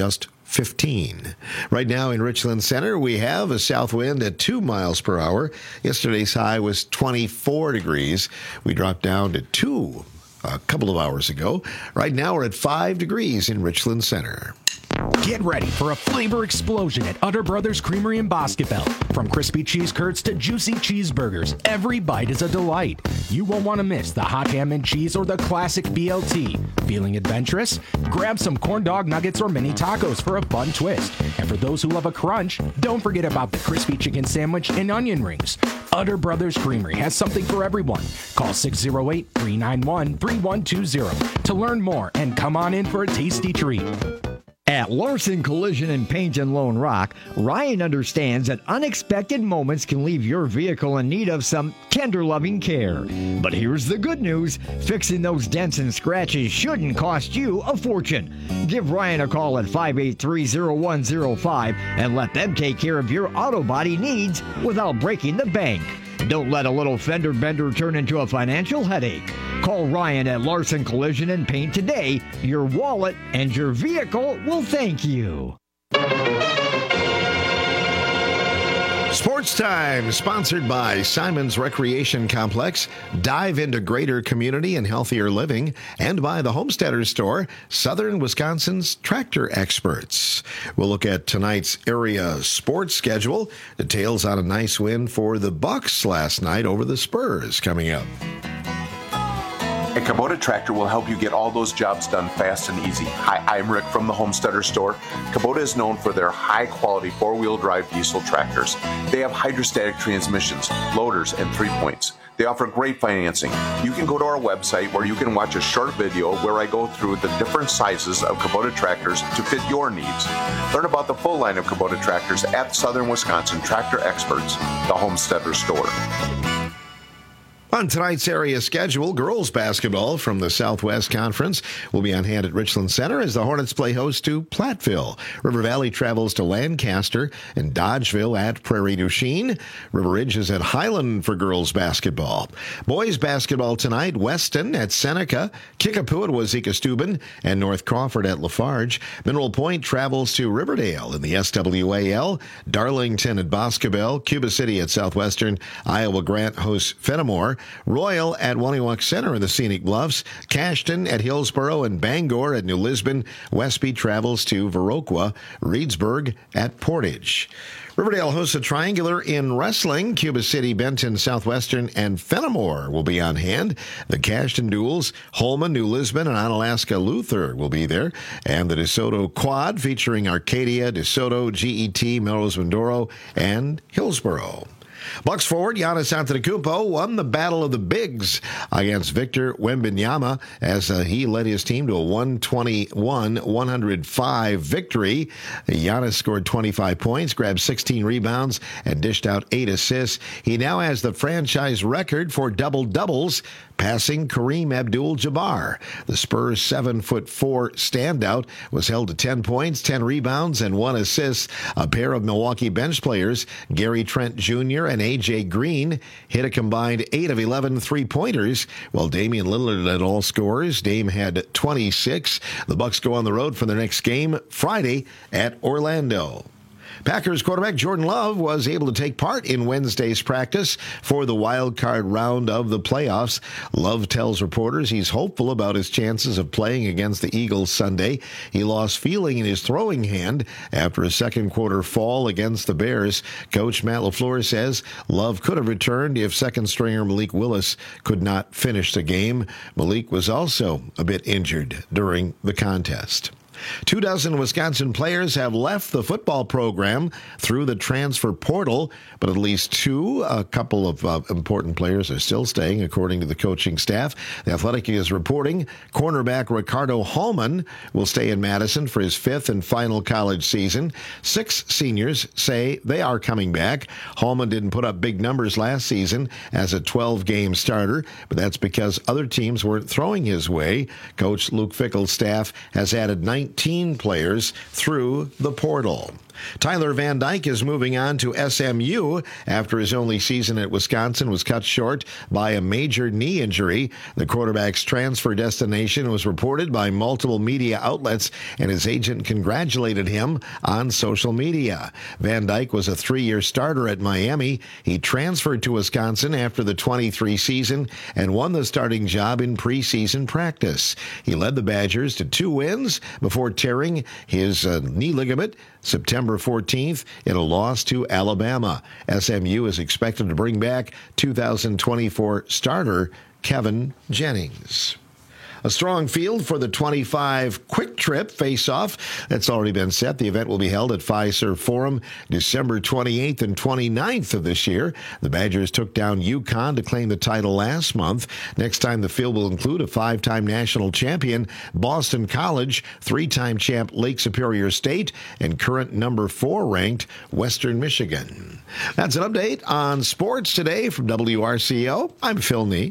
[SPEAKER 1] fifteen. Right now in Richland Center, we have a south wind at two miles per hour. Yesterday's high was twenty-four degrees. We dropped down to two a couple of hours ago. Right now we're at five degrees in Richland Center.
[SPEAKER 6] Get ready for a flavor explosion at Utter Brothers Creamery in Boscobel. From crispy cheese curds to juicy cheeseburgers, every bite is a delight. You won't want to miss the hot ham and cheese or the classic B L T. Feeling adventurous? Grab some corn dog nuggets or mini tacos for a fun twist. And for those who love a crunch, don't forget about the crispy chicken sandwich and onion rings. Utter Brothers Creamery has something for everyone. Call six oh eight, three nine one, three one two zero to learn more and come on in for a tasty treat.
[SPEAKER 7] At Larson Collision and Paint in Lone Rock, Ryan understands that unexpected moments can leave your vehicle in need of some tender loving care. But here's the good news. Fixing those dents and scratches shouldn't cost you a fortune. Give Ryan a call at five eight three, oh one oh five and let them take care of your auto body needs without breaking the bank. Don't let a little fender bender turn into a financial headache. Call Ryan at Larson Collision and Paint today. Your wallet and your vehicle will thank you.
[SPEAKER 1] Sports Time, sponsored by Simon's Recreation Complex. Dive into greater community and healthier living. And by the Homesteader Store, Southern Wisconsin's tractor experts. We'll look at tonight's area sports schedule. Details on a nice win for the Bucks last night over the Spurs coming up.
[SPEAKER 8] And Kubota Tractor will help you get all those jobs done fast and easy. Hi, I'm Rick from the Homesteader Store. Kubota is known for their high-quality four-wheel drive diesel tractors. They have hydrostatic transmissions, loaders, and three-points. They offer great financing. You can go to our website where you can watch a short video where I go through the different sizes of Kubota tractors to fit your needs. Learn about the full line of Kubota tractors at Southern Wisconsin Tractor Experts, the Homesteader Store.
[SPEAKER 1] On tonight's area schedule, girls basketball from the Southwest Conference will be on hand at Richland Center as the Hornets play host to Platteville. River Valley travels to Lancaster and Dodgeville at Prairie du Chien. River Ridge is at Highland for girls basketball. Boys basketball tonight, Weston at Seneca, Kickapoo at Wazeeka-Steuben, and North Crawford at Lafarge. Mineral Point travels to Riverdale in the S W A L. Darlington at Boscobel, Cuba City at Southwestern, Iowa Grant hosts Fenimore. Royal at Waniwak Center in the Scenic Bluffs, Cashton at Hillsboro, and Bangor at New Lisbon. Westby travels to Viroqua, Reedsburg at Portage. Riverdale hosts a triangular in wrestling. Cuba City, Benton, Southwestern, and Fenimore will be on hand. The Cashton duels, Holman, New Lisbon, and Onalaska Luther will be there. And the DeSoto Quad featuring Arcadia, DeSoto, G E T, Melrose Mindoro, and Hillsboro. Bucks forward Giannis Antetokounmpo won the Battle of the Bigs against Victor Wembanyama as uh, he led his team to a one twenty-one to one oh five victory. Giannis scored twenty-five points, grabbed sixteen rebounds, and dished out eight assists. He now has the franchise record for double-doubles, passing Kareem Abdul-Jabbar. The Spurs' seven foot four standout was held to ten points, ten rebounds, and one assist. A pair of Milwaukee bench players, Gary Trent Junior and A J Green, hit a combined eight of eleven three-pointers, while Damian Lillard led all scorers. Dame had twenty-six. The Bucks go on the road for their next game Friday at Orlando. Packers quarterback Jordan Love was able to take part in Wednesday's practice for the wild card round of the playoffs. Love tells reporters he's hopeful about his chances of playing against the Eagles Sunday. He lost feeling in his throwing hand after a second quarter fall against the Bears. Coach Matt LaFleur says Love could have returned if second stringer Malik Willis could not finish the game. Malik was also a bit injured during the contest. Two dozen Wisconsin players have left the football program through the transfer portal, but at least two, a couple of uh, important players are still staying, according to the coaching staff. The Athletic is reporting cornerback Ricardo Hallman will stay in Madison for his fifth and final college season. Six seniors say they are coming back. Hallman didn't put up big numbers last season as a twelve-game starter, but that's because other teams weren't throwing his way. Coach Luke Fickell's staff has added nineteen players through the portal. Tyler Van Dyke is moving on to S M U after his only season at Wisconsin was cut short by a major knee injury. The quarterback's transfer destination was reported by multiple media outlets, and his agent congratulated him on social media. Van Dyke was a three-year starter at Miami. He transferred to Wisconsin after the twenty-three season and won the starting job in preseason practice. He led the Badgers to two wins before tearing his uh, knee ligament September fourteenth in a loss to Alabama. S M U is expected to bring back two thousand twenty-four starter Kevin Jennings. A strong field for the twenty-five Quick Trip Face-Off. That's already been set. The event will be held at Fiserv Forum December twenty-eighth and twenty-ninth of this year. The Badgers took down UConn to claim the title last month. Next time, the field will include a five-time national champion, Boston College, three-time champ Lake Superior State, and current number four ranked Western Michigan. That's an update on sports today from W R C O. I'm Phil Nee.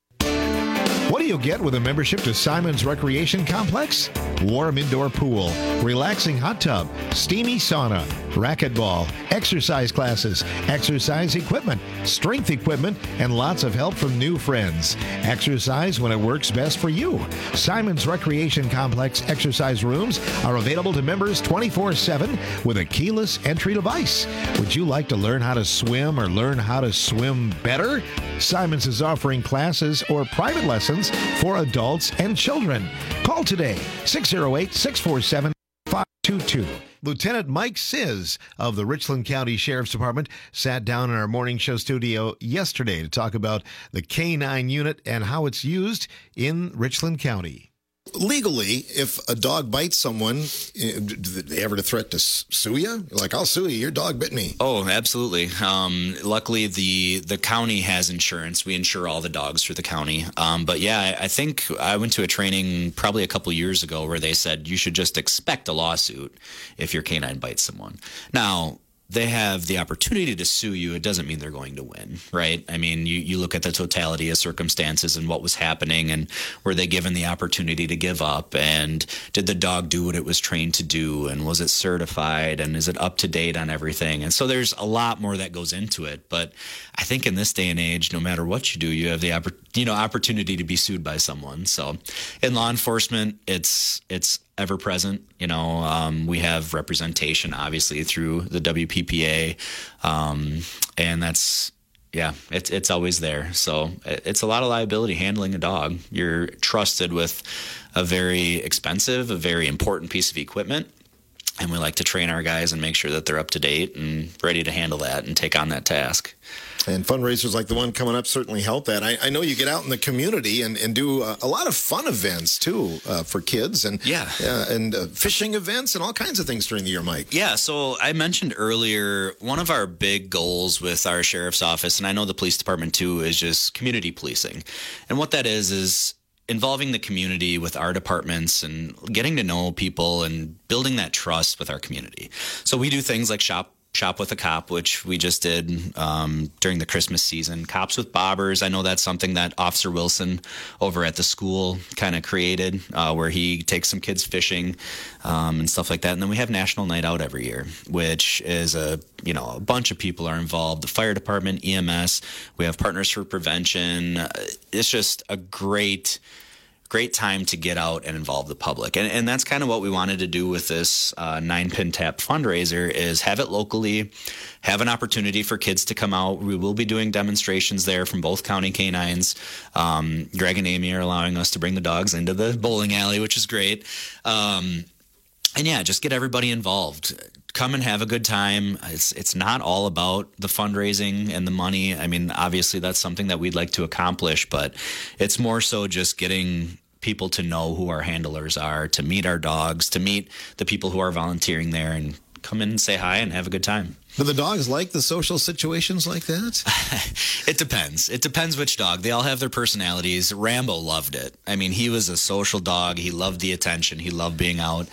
[SPEAKER 1] What do you get with a membership to Simon's Recreation Complex? Warm indoor pool, relaxing hot tub, steamy sauna, racquetball, exercise classes, exercise equipment, strength equipment, and lots of help from new friends. Exercise when it works best for you. Simon's Recreation Complex exercise rooms are available to members twenty-four seven with a keyless entry device. Would you like to learn how to swim or learn how to swim better? Simon's is offering classes or private lessons for adults and children. Call today, six oh eight, six four seven, five two two. Lieutenant Mike Sizz of the Richland County Sheriff's Department sat down in our morning show studio yesterday to talk about the K nine unit and how it's used in Richland County.
[SPEAKER 9] Legally, if a dog bites someone, do they ever threat to sue you? Like, I'll sue you. Your dog bit me.
[SPEAKER 2] Oh, absolutely. Um, luckily, the the county has insurance. We insure all the dogs for the county. Um, but yeah, I, I think I went to a training probably a couple years ago where they said you should just expect a lawsuit if your canine bites someone. Now, they have the opportunity to sue you. It doesn't mean they're going to win, right? I mean, you, you look at the totality of circumstances and what was happening, and were they given the opportunity to give up? And did the dog do what it was trained to do? And was it certified? And is it up to date on everything? And so there's a lot more that goes into it. But I think in this day and age, no matter what you do, you have the oppor- you know opportunity to be sued by someone. So in law enforcement, it's it's ever present. You know, um, we have representation, obviously, through the W P P A, um, and that's, yeah, it's it's always there. So it's a lot of liability handling a dog. You're trusted with a very expensive, a very important piece of equipment, and we like to train our guys and make sure that they're up to date and ready to handle that and take on that task.
[SPEAKER 9] And fundraisers like the one coming up certainly help that. I, I know you get out in the community and, and do a, a lot of fun events, too, uh, for kids. And
[SPEAKER 2] yeah,
[SPEAKER 9] uh, and uh, fishing events and all kinds of things during the year, Mike.
[SPEAKER 2] Yeah, so I mentioned earlier, one of our big goals with our sheriff's office, and I know the police department, too, is just community policing. And what that is is involving the community with our departments and getting to know people and building that trust with our community. So we do things like shop Shop with a Cop, which we just did um, during the Christmas season. Cops with Bobbers. I know that's something that Officer Wilson over at the school kind of created, uh, where he takes some kids fishing um, and stuff like that. And then we have National Night Out every year, which is a you know a bunch of people are involved. The fire department, E M S. We have Partners for Prevention. It's just a great. Great time to get out and involve the public. And, and that's kind of what we wanted to do with this uh, nine pin tap fundraiser is have it locally, have an opportunity for kids to come out. We will be doing demonstrations there from both county canines. Um, Greg and Amy are allowing us to bring the dogs into the bowling alley, which is great. Um, and yeah, just get everybody involved. Come and have a good time. It's it's not all about the fundraising and the money. I mean, obviously that's something that we'd like to accomplish, but it's more so just getting people to know who our handlers are, to meet our dogs, to meet the people who are volunteering there, and come in and say hi and have a good time.
[SPEAKER 9] Do the dogs like the social situations like that?
[SPEAKER 2] It depends. It depends which dog. They all have their personalities. Rambo loved it. I mean, he was a social dog. He loved the attention. He loved being out.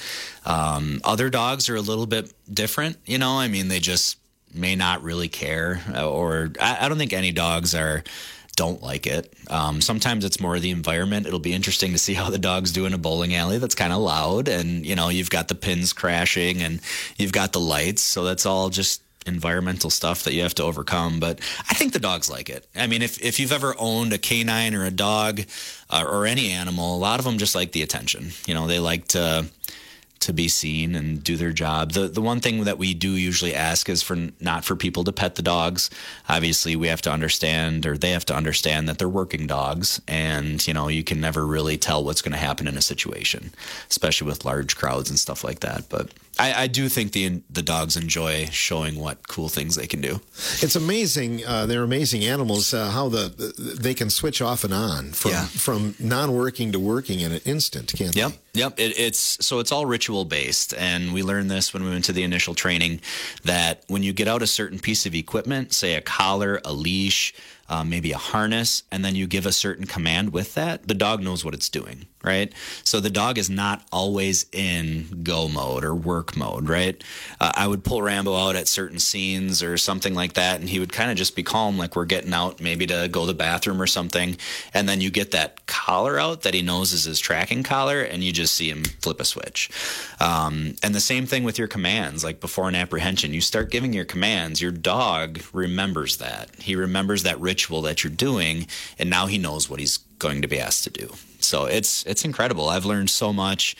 [SPEAKER 2] Um, other dogs are a little bit different, you know? I mean, they just may not really care. Or I, I don't think any dogs are don't like it. Um, sometimes it's more the environment. It'll be interesting to see how the dogs do in a bowling alley that's kind of loud, and you know, you've got the pins crashing and you've got the lights, so that's all just environmental stuff that you have to overcome. But I think the dogs like it. I mean, if, if you've ever owned a canine or a dog uh, or any animal, a lot of them just like the attention. You know, they like to to be seen and do their job. The the one thing that we do usually ask is for not for people to pet the dogs. Obviously, we have to understand, or they have to understand, that they're working dogs, and you know, you can never really tell what's going to happen in a situation, especially with large crowds and stuff like that. But I, I do think the the dogs enjoy showing what cool things they can do.
[SPEAKER 1] It's amazing. Uh, they're amazing animals. Uh, how the, the they can switch off and on from
[SPEAKER 2] Yeah.
[SPEAKER 1] from non-working to working in an instant, can't
[SPEAKER 2] Yep,
[SPEAKER 1] they?
[SPEAKER 2] yep. It, it's so it's all ritual based, and we learned this when we went to the initial training, that when you get out a certain piece of equipment, say a collar, a leash, uh, maybe a harness, and then you give a certain command with that, the dog knows what it's doing, right? So the dog is not always in go mode or work mode, right? Uh, I would pull Rambo out at certain scenes or something like that, and he would kind of just be calm, like we're getting out maybe to go to the bathroom or something, and then you get that collar out that he knows is his tracking collar, and you just see him flip a switch. Um, and the same thing with your commands, like before an apprehension, you start giving your commands, your dog remembers that. He remembers that ritual that you're doing, and now he knows what he's going to be asked to do. So it's it's incredible. I've learned so much,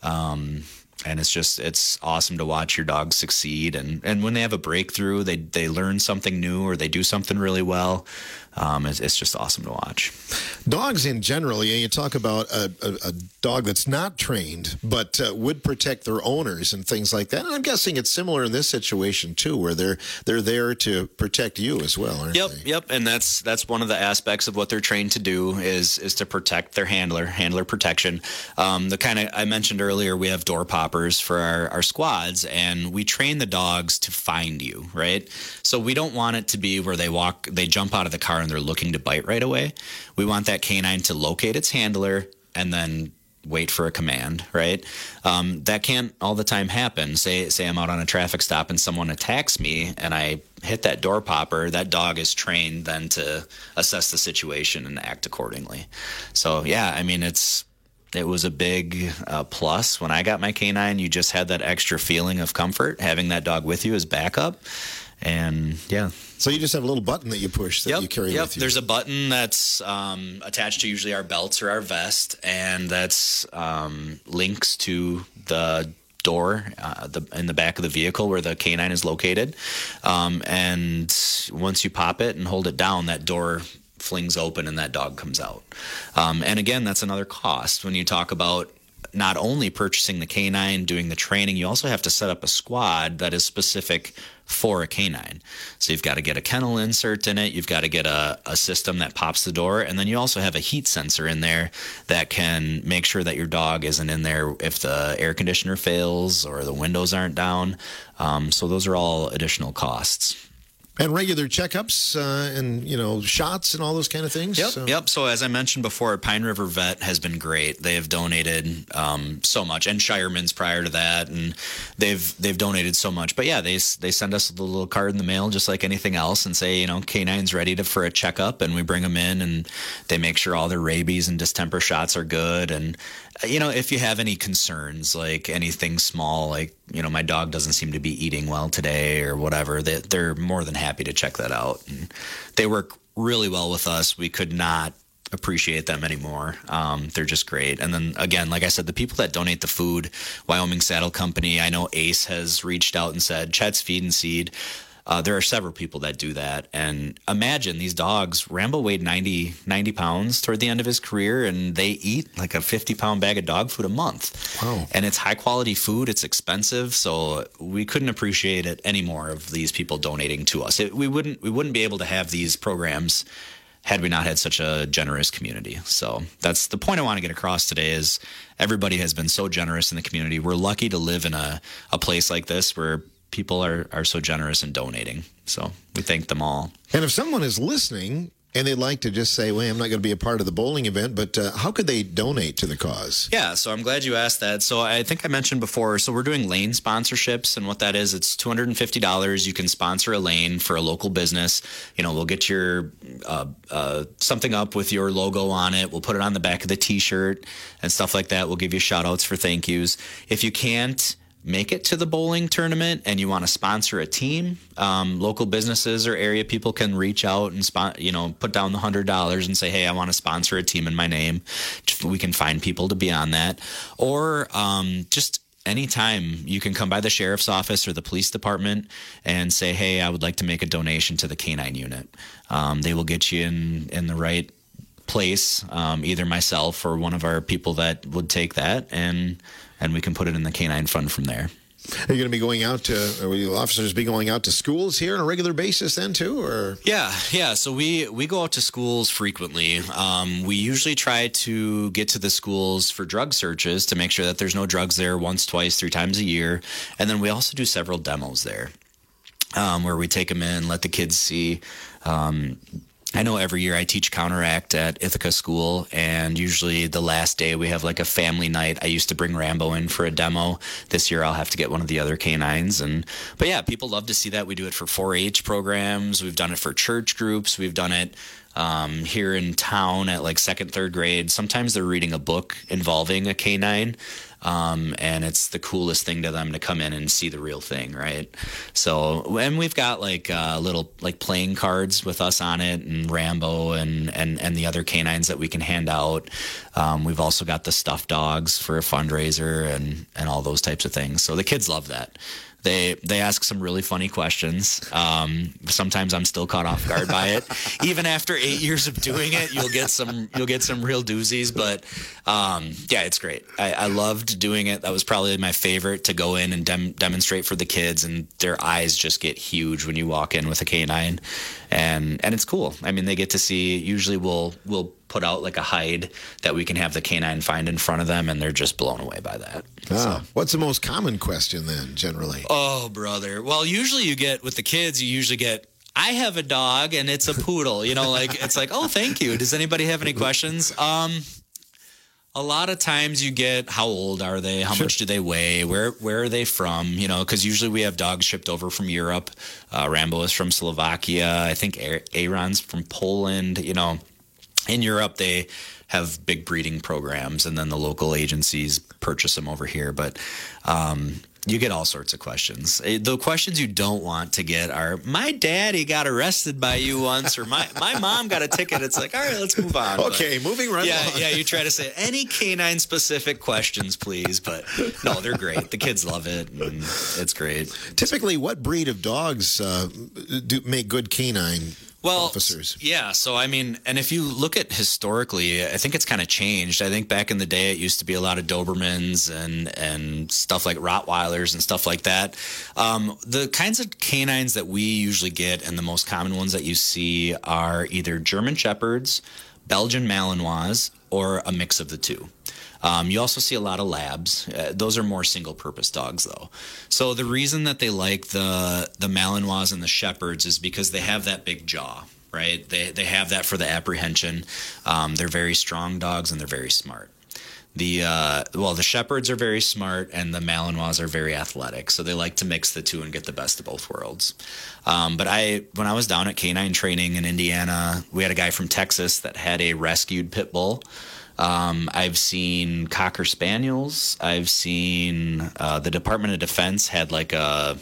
[SPEAKER 2] um, and it's just it's awesome to watch your dog succeed. And, and when they have a breakthrough, they they learn something new or they do something really well. Um, it's, it's just awesome to watch.
[SPEAKER 1] Dogs in general, you, you talk about a, a, a dog that's not trained but uh, would protect their owners and things like that. And I'm guessing it's similar in this situation too, where they're they're there to protect you as well, aren't
[SPEAKER 2] Yep,
[SPEAKER 1] they?
[SPEAKER 2] yep, and that's that's one of the aspects of what they're trained to do is is to protect their handler, handler protection. Um, the kind of I mentioned earlier, we have door poppers for our, our squads, and we train the dogs to find you, right? So we don't want it to be where they walk, they jump out of the car and they're looking to bite right away. We want that canine to locate its handler and then wait for a command, right? Um, that can't all the time happen. Say, say I'm out on a traffic stop and someone attacks me and I hit that door popper, that dog is trained then to assess the situation and act accordingly. So yeah, I mean, it's, it was a big uh, plus. When I got my canine, you just had that extra feeling of comfort, having that dog with you as backup. And yeah.
[SPEAKER 1] So you just have a little button that you push that
[SPEAKER 2] Yep,
[SPEAKER 1] you carry
[SPEAKER 2] yep.
[SPEAKER 1] with you.
[SPEAKER 2] There's a button that's um, attached to usually our belts or our vest, and that's um, links to the door uh, the, in the back of the vehicle where the canine is located. Um, and once you pop it and hold it down, that door flings open and that dog comes out. Um, and again, that's another cost. When you talk about not only purchasing the canine, doing the training, you also have to set up a squad that is specific for a canine. So you've got to get a kennel insert in it. You've got to get a, a system that pops the door. And then you also have a heat sensor in there that can make sure that your dog isn't in there if the air conditioner fails or the windows aren't down. Um, so those are all additional costs.
[SPEAKER 1] And regular checkups uh, and, you know, shots and all those kind of things.
[SPEAKER 2] Yep,
[SPEAKER 1] So-
[SPEAKER 2] yep. So as I mentioned before, Pine River Vet has been great. They have donated um, so much, and Shireman's prior to that, and they've they've donated so much. But yeah, they they send us a little card in the mail, just like anything else, and say, you know, canine's ready to for a checkup, and we bring them in, and they make sure all their rabies and distemper shots are good. And you know, if you have any concerns, like anything small, like, you know, my dog doesn't seem to be eating well today or whatever, they, they're more than happy to check that out. And they work really well with us. We could not appreciate them anymore. Um, they're just great. And then again, like I said, the people that donate the food, Wyoming Saddle Company, I know Ace has reached out and said, Chet's Feed and Seed. Uh, there are several people that do that. And imagine these dogs, Rambo weighed ninety, ninety pounds toward the end of his career, and they eat like a fifty pound bag of dog food a month.
[SPEAKER 1] Wow.
[SPEAKER 2] And it's high quality food. It's expensive. So we couldn't appreciate it any more of these people donating to us. It, we wouldn't, we wouldn't be able to have these programs had we not had such a generous community. So that's the point I want to get across today is everybody has been so generous in the community. We're lucky to live in a, a place like this where people are, are so generous in donating. So we thank them all.
[SPEAKER 1] And if someone is listening and they'd like to just say, well, I'm not going to be a part of the bowling event, but uh, how could they donate to the cause?
[SPEAKER 2] Yeah, so I'm glad you asked that. So I think I mentioned before, so we're doing lane sponsorships, and what that is, it's two hundred fifty dollars. You can sponsor a lane for a local business. You know, we'll get your uh, uh, something up with your logo on it. We'll put it on the back of the T-shirt and stuff like that. We'll give you shout outs for thank yous. If you can't make it to the bowling tournament and you want to sponsor a team, um, local businesses or area people can reach out and spon- you know, put down the one hundred dollars and say, hey, I want to sponsor a team in my name. We can find people to be on that. Or um, just anytime you can come by the sheriff's office or the police department and say, hey, I would like to make a donation to the canine unit. Um, they will get you in, in the right place, um, either myself or one of our people that would take that, and and we can put it in the canine fund from there.
[SPEAKER 1] Are you going to be going out to, will you officers be going out to schools here on a regular basis then too, or?
[SPEAKER 2] Yeah, yeah. So we, we go out to schools frequently. Um, we usually try to get to the schools for drug searches to make sure that there's no drugs there once, twice, three times a year. And then we also do several demos there, um, where we take them in, let the kids see. Um, I know every year I teach Counteract at Ithaca School, and usually the last day we have like a family night. I used to bring Rambo in for a demo. This year I'll have to get one of the other canines. And but yeah, people love to see that. We do it for four H programs. We've done it for church groups. We've done it um, here in town at like second, third grade. Sometimes they're reading a book involving a canine. Um, and it's the coolest thing to them to come in and see the real thing, right? So, and we've got like uh, little like playing cards with us on it, and Rambo and and and the other canines that we can hand out. Um, we've also got the stuffed dogs for a fundraiser and and all those types of things. So the kids love that. They they ask some really funny questions. Um, sometimes I'm still caught off guard by it. Even after eight years of doing it, you'll get some you'll get some real doozies. But um, yeah, it's great. I, I loved doing it. That was probably my favorite, to go in and dem- demonstrate for the kids, and their eyes just get huge when you walk in with a canine, and and it's cool. I mean, they get to see. Usually, we'll we'll put out like a hide that we can have the canine find in front of them, and they're just blown away by that.
[SPEAKER 1] Ah,
[SPEAKER 2] So.
[SPEAKER 1] what's the most common question then, generally?
[SPEAKER 2] Oh, brother. Well, usually you get, with the kids, you usually get, I have a dog and it's a poodle. You know, like, it's like, oh, thank you. Does anybody have any questions? Um, a lot of times you get, how old are they? How much do they weigh? Where where are they from? You know, because usually we have dogs shipped over from Europe. Uh, Rambo is from Slovakia. I think Aaron's from Poland. You know, in Europe, they have big breeding programs, and then the local agencies purchase them over here. But um, you get all sorts of questions. The questions you don't want to get are, my daddy got arrested by you once, or my, my mom got a ticket. It's like, all right, let's move on.
[SPEAKER 1] Okay,
[SPEAKER 2] but,
[SPEAKER 1] moving right
[SPEAKER 2] yeah,
[SPEAKER 1] along.
[SPEAKER 2] Yeah, you try to say, any canine-specific questions, please. But no, they're great. The kids love it, and it's great.
[SPEAKER 1] Typically, what breed of dogs uh, do make good canine
[SPEAKER 2] well,
[SPEAKER 1] officers?
[SPEAKER 2] Yeah, so I mean, and if you look at historically, I think it's kind of changed. I think back in the day, it used to be a lot of Dobermans and and stuff like Rottweilers and stuff like that. Um, the kinds of canines that we usually get, and the most common ones that you see, are either German Shepherds, Belgian Malinois, or a mix of the two. Um, you also see a lot of labs. Uh, those are more single-purpose dogs, though. So the reason that they like the the Malinois and the Shepherds is because they have that big jaw, right? They they have that for the apprehension. Um, they're very strong dogs, and they're very smart. The uh, well, the Shepherds are very smart, and the Malinois are very athletic. So they like to mix the two and get the best of both worlds. Um, but I, when I was down at canine training in Indiana, we had a guy from Texas that had a rescued pit bull. Um, I've seen Cocker Spaniels. I've seen uh, the Department of Defense had like a,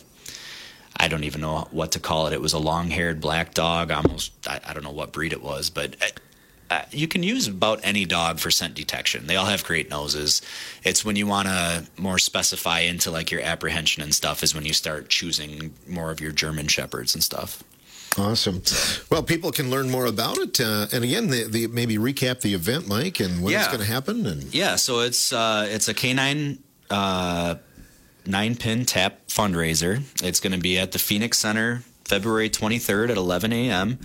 [SPEAKER 2] I don't even know what to call it. It was a long-haired black dog. Almost, I, I don't know what breed it was, but uh, you can use about any dog for scent detection. They all have great noses. It's when you want to more specify into like your apprehension and stuff is when you start choosing more of your German Shepherds and stuff.
[SPEAKER 1] Awesome. Well, people can learn more about it. Uh, and again, the, the, maybe recap the event, Mike, and when
[SPEAKER 2] Yeah.
[SPEAKER 1] it's going to happen. And
[SPEAKER 2] Yeah, so it's uh, it's a canine uh, nine-pin tap fundraiser. It's going to be at the Phoenix Center February twenty-third at eleven a.m.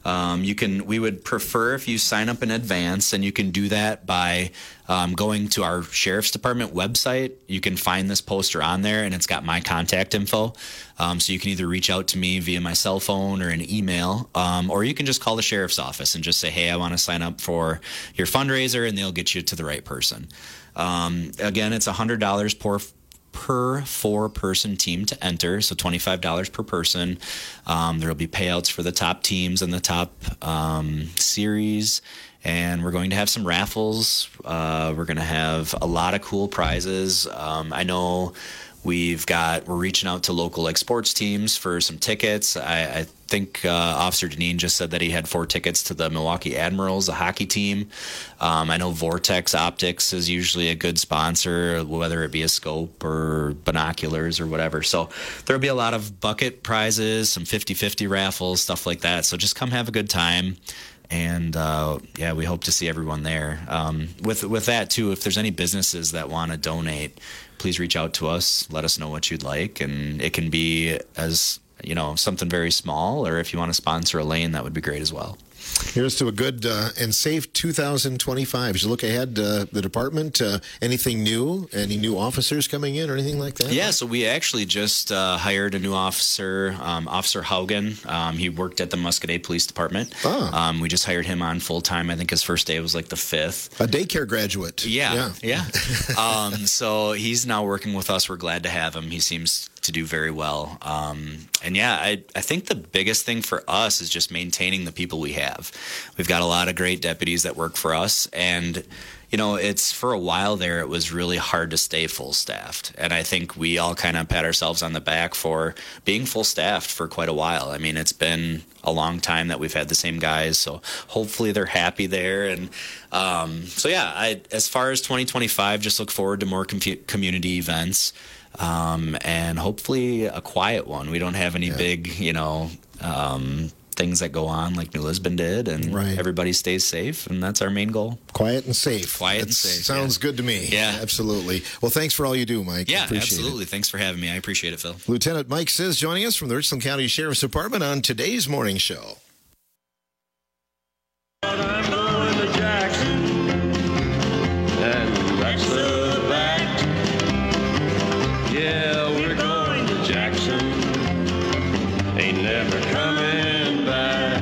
[SPEAKER 2] Um, you can. We would prefer if you sign up in advance, and you can do that by um, going to our Sheriff's Department website. You can find this poster on there, and it's got my contact info. Um, so you can either reach out to me via my cell phone or an email, um, or you can just call the Sheriff's office and just say, hey, I want to sign up for your fundraiser, and they'll get you to the right person. Um, again, it's one hundred dollars per per four-person team to enter, so twenty-five dollars per person. Um, there will be payouts for the top teams and the top um, series, and we're going to have some raffles. Uh, we're going to have a lot of cool prizes. Um, I know we've got, we're reaching out to local like sports teams for some tickets. I, I think uh, Officer Deneen just said that he had four tickets to the Milwaukee Admirals, the hockey team. Um, I know Vortex Optics is usually a good sponsor, whether it be a scope or binoculars or whatever. So there'll be a lot of bucket prizes, some fifty-fifty raffles, stuff like that. So just come have a good time. And uh, yeah, we hope to see everyone there. Um, with with that too, if there's any businesses that want to donate, please reach out to us. Let us know what you'd like, and it can be as you know something very small, or if you want to sponsor a lane, that would be great as well.
[SPEAKER 1] Here's to a good uh, and safe two thousand twenty-five. As you look ahead, uh, the department, uh, anything new? Any new officers coming in or anything like that?
[SPEAKER 2] Yeah, so we actually just uh, hired a new officer, um, Officer Haugen. Um, he worked at the Muscoda Police Department.
[SPEAKER 1] Oh.
[SPEAKER 2] Um, we just hired him on full time. I think his first day was like the fifth.
[SPEAKER 1] A daycare graduate.
[SPEAKER 2] Yeah, yeah. yeah. um, so he's now working with us. We're glad to have him. He seems to do very well. Um, and yeah, I, I think the biggest thing for us is just maintaining the people we have. We've got a lot of great deputies that work for us, and you know, it's for a while there, it was really hard to stay full staffed. And I think we all kind of pat ourselves on the back for being full staffed for quite a while. I mean, it's been a long time that we've had the same guys, so hopefully they're happy there. And um, so, yeah, I, as far as twenty twenty-five, just look forward to more com- community events. Um, and hopefully a quiet one. We don't have any yeah. big, you know, um, things that go on like New Lisbon did, and
[SPEAKER 1] right.
[SPEAKER 2] everybody stays safe, and that's our main goal.
[SPEAKER 1] Quiet and safe.
[SPEAKER 2] Quiet
[SPEAKER 1] that
[SPEAKER 2] and safe.
[SPEAKER 1] Sounds
[SPEAKER 2] yeah.
[SPEAKER 1] good to me.
[SPEAKER 2] Yeah.
[SPEAKER 1] Absolutely. Well, thanks for all you do, Mike.
[SPEAKER 2] Yeah,
[SPEAKER 1] appreciate
[SPEAKER 2] absolutely.
[SPEAKER 1] It.
[SPEAKER 2] Thanks for having me. I appreciate it, Phil.
[SPEAKER 1] Lieutenant Mike Siz joining us from the Richland County Sheriff's Department on today's morning show.
[SPEAKER 10] I'm going to Jackson, and that's the fact. Yeah, we're going to Jackson. Ain't never coming back.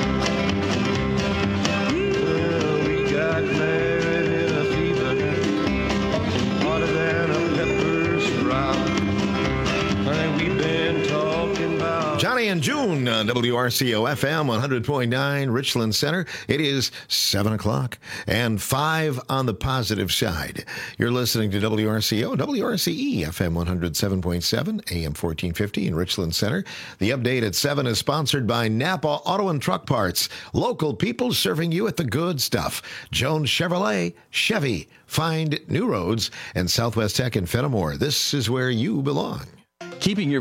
[SPEAKER 10] Well, we got married in a fever, hotter than a pepper sprout. Honey, we've been talking about
[SPEAKER 1] Johnny and June on W R C O F M one hundred point nine Richland Center. It is seven o'clock and five on the positive side. You're listening to W R C O, W R C E, F M one oh seven point seven, A M fourteen fifty in Richland Center. The update at seven is sponsored by Napa Auto and Truck Parts. Local people serving you at the good stuff. Jones Chevrolet, Chevy, find new roads, and Southwest Tech in Fenimore. This is where you belong.
[SPEAKER 5] Keeping your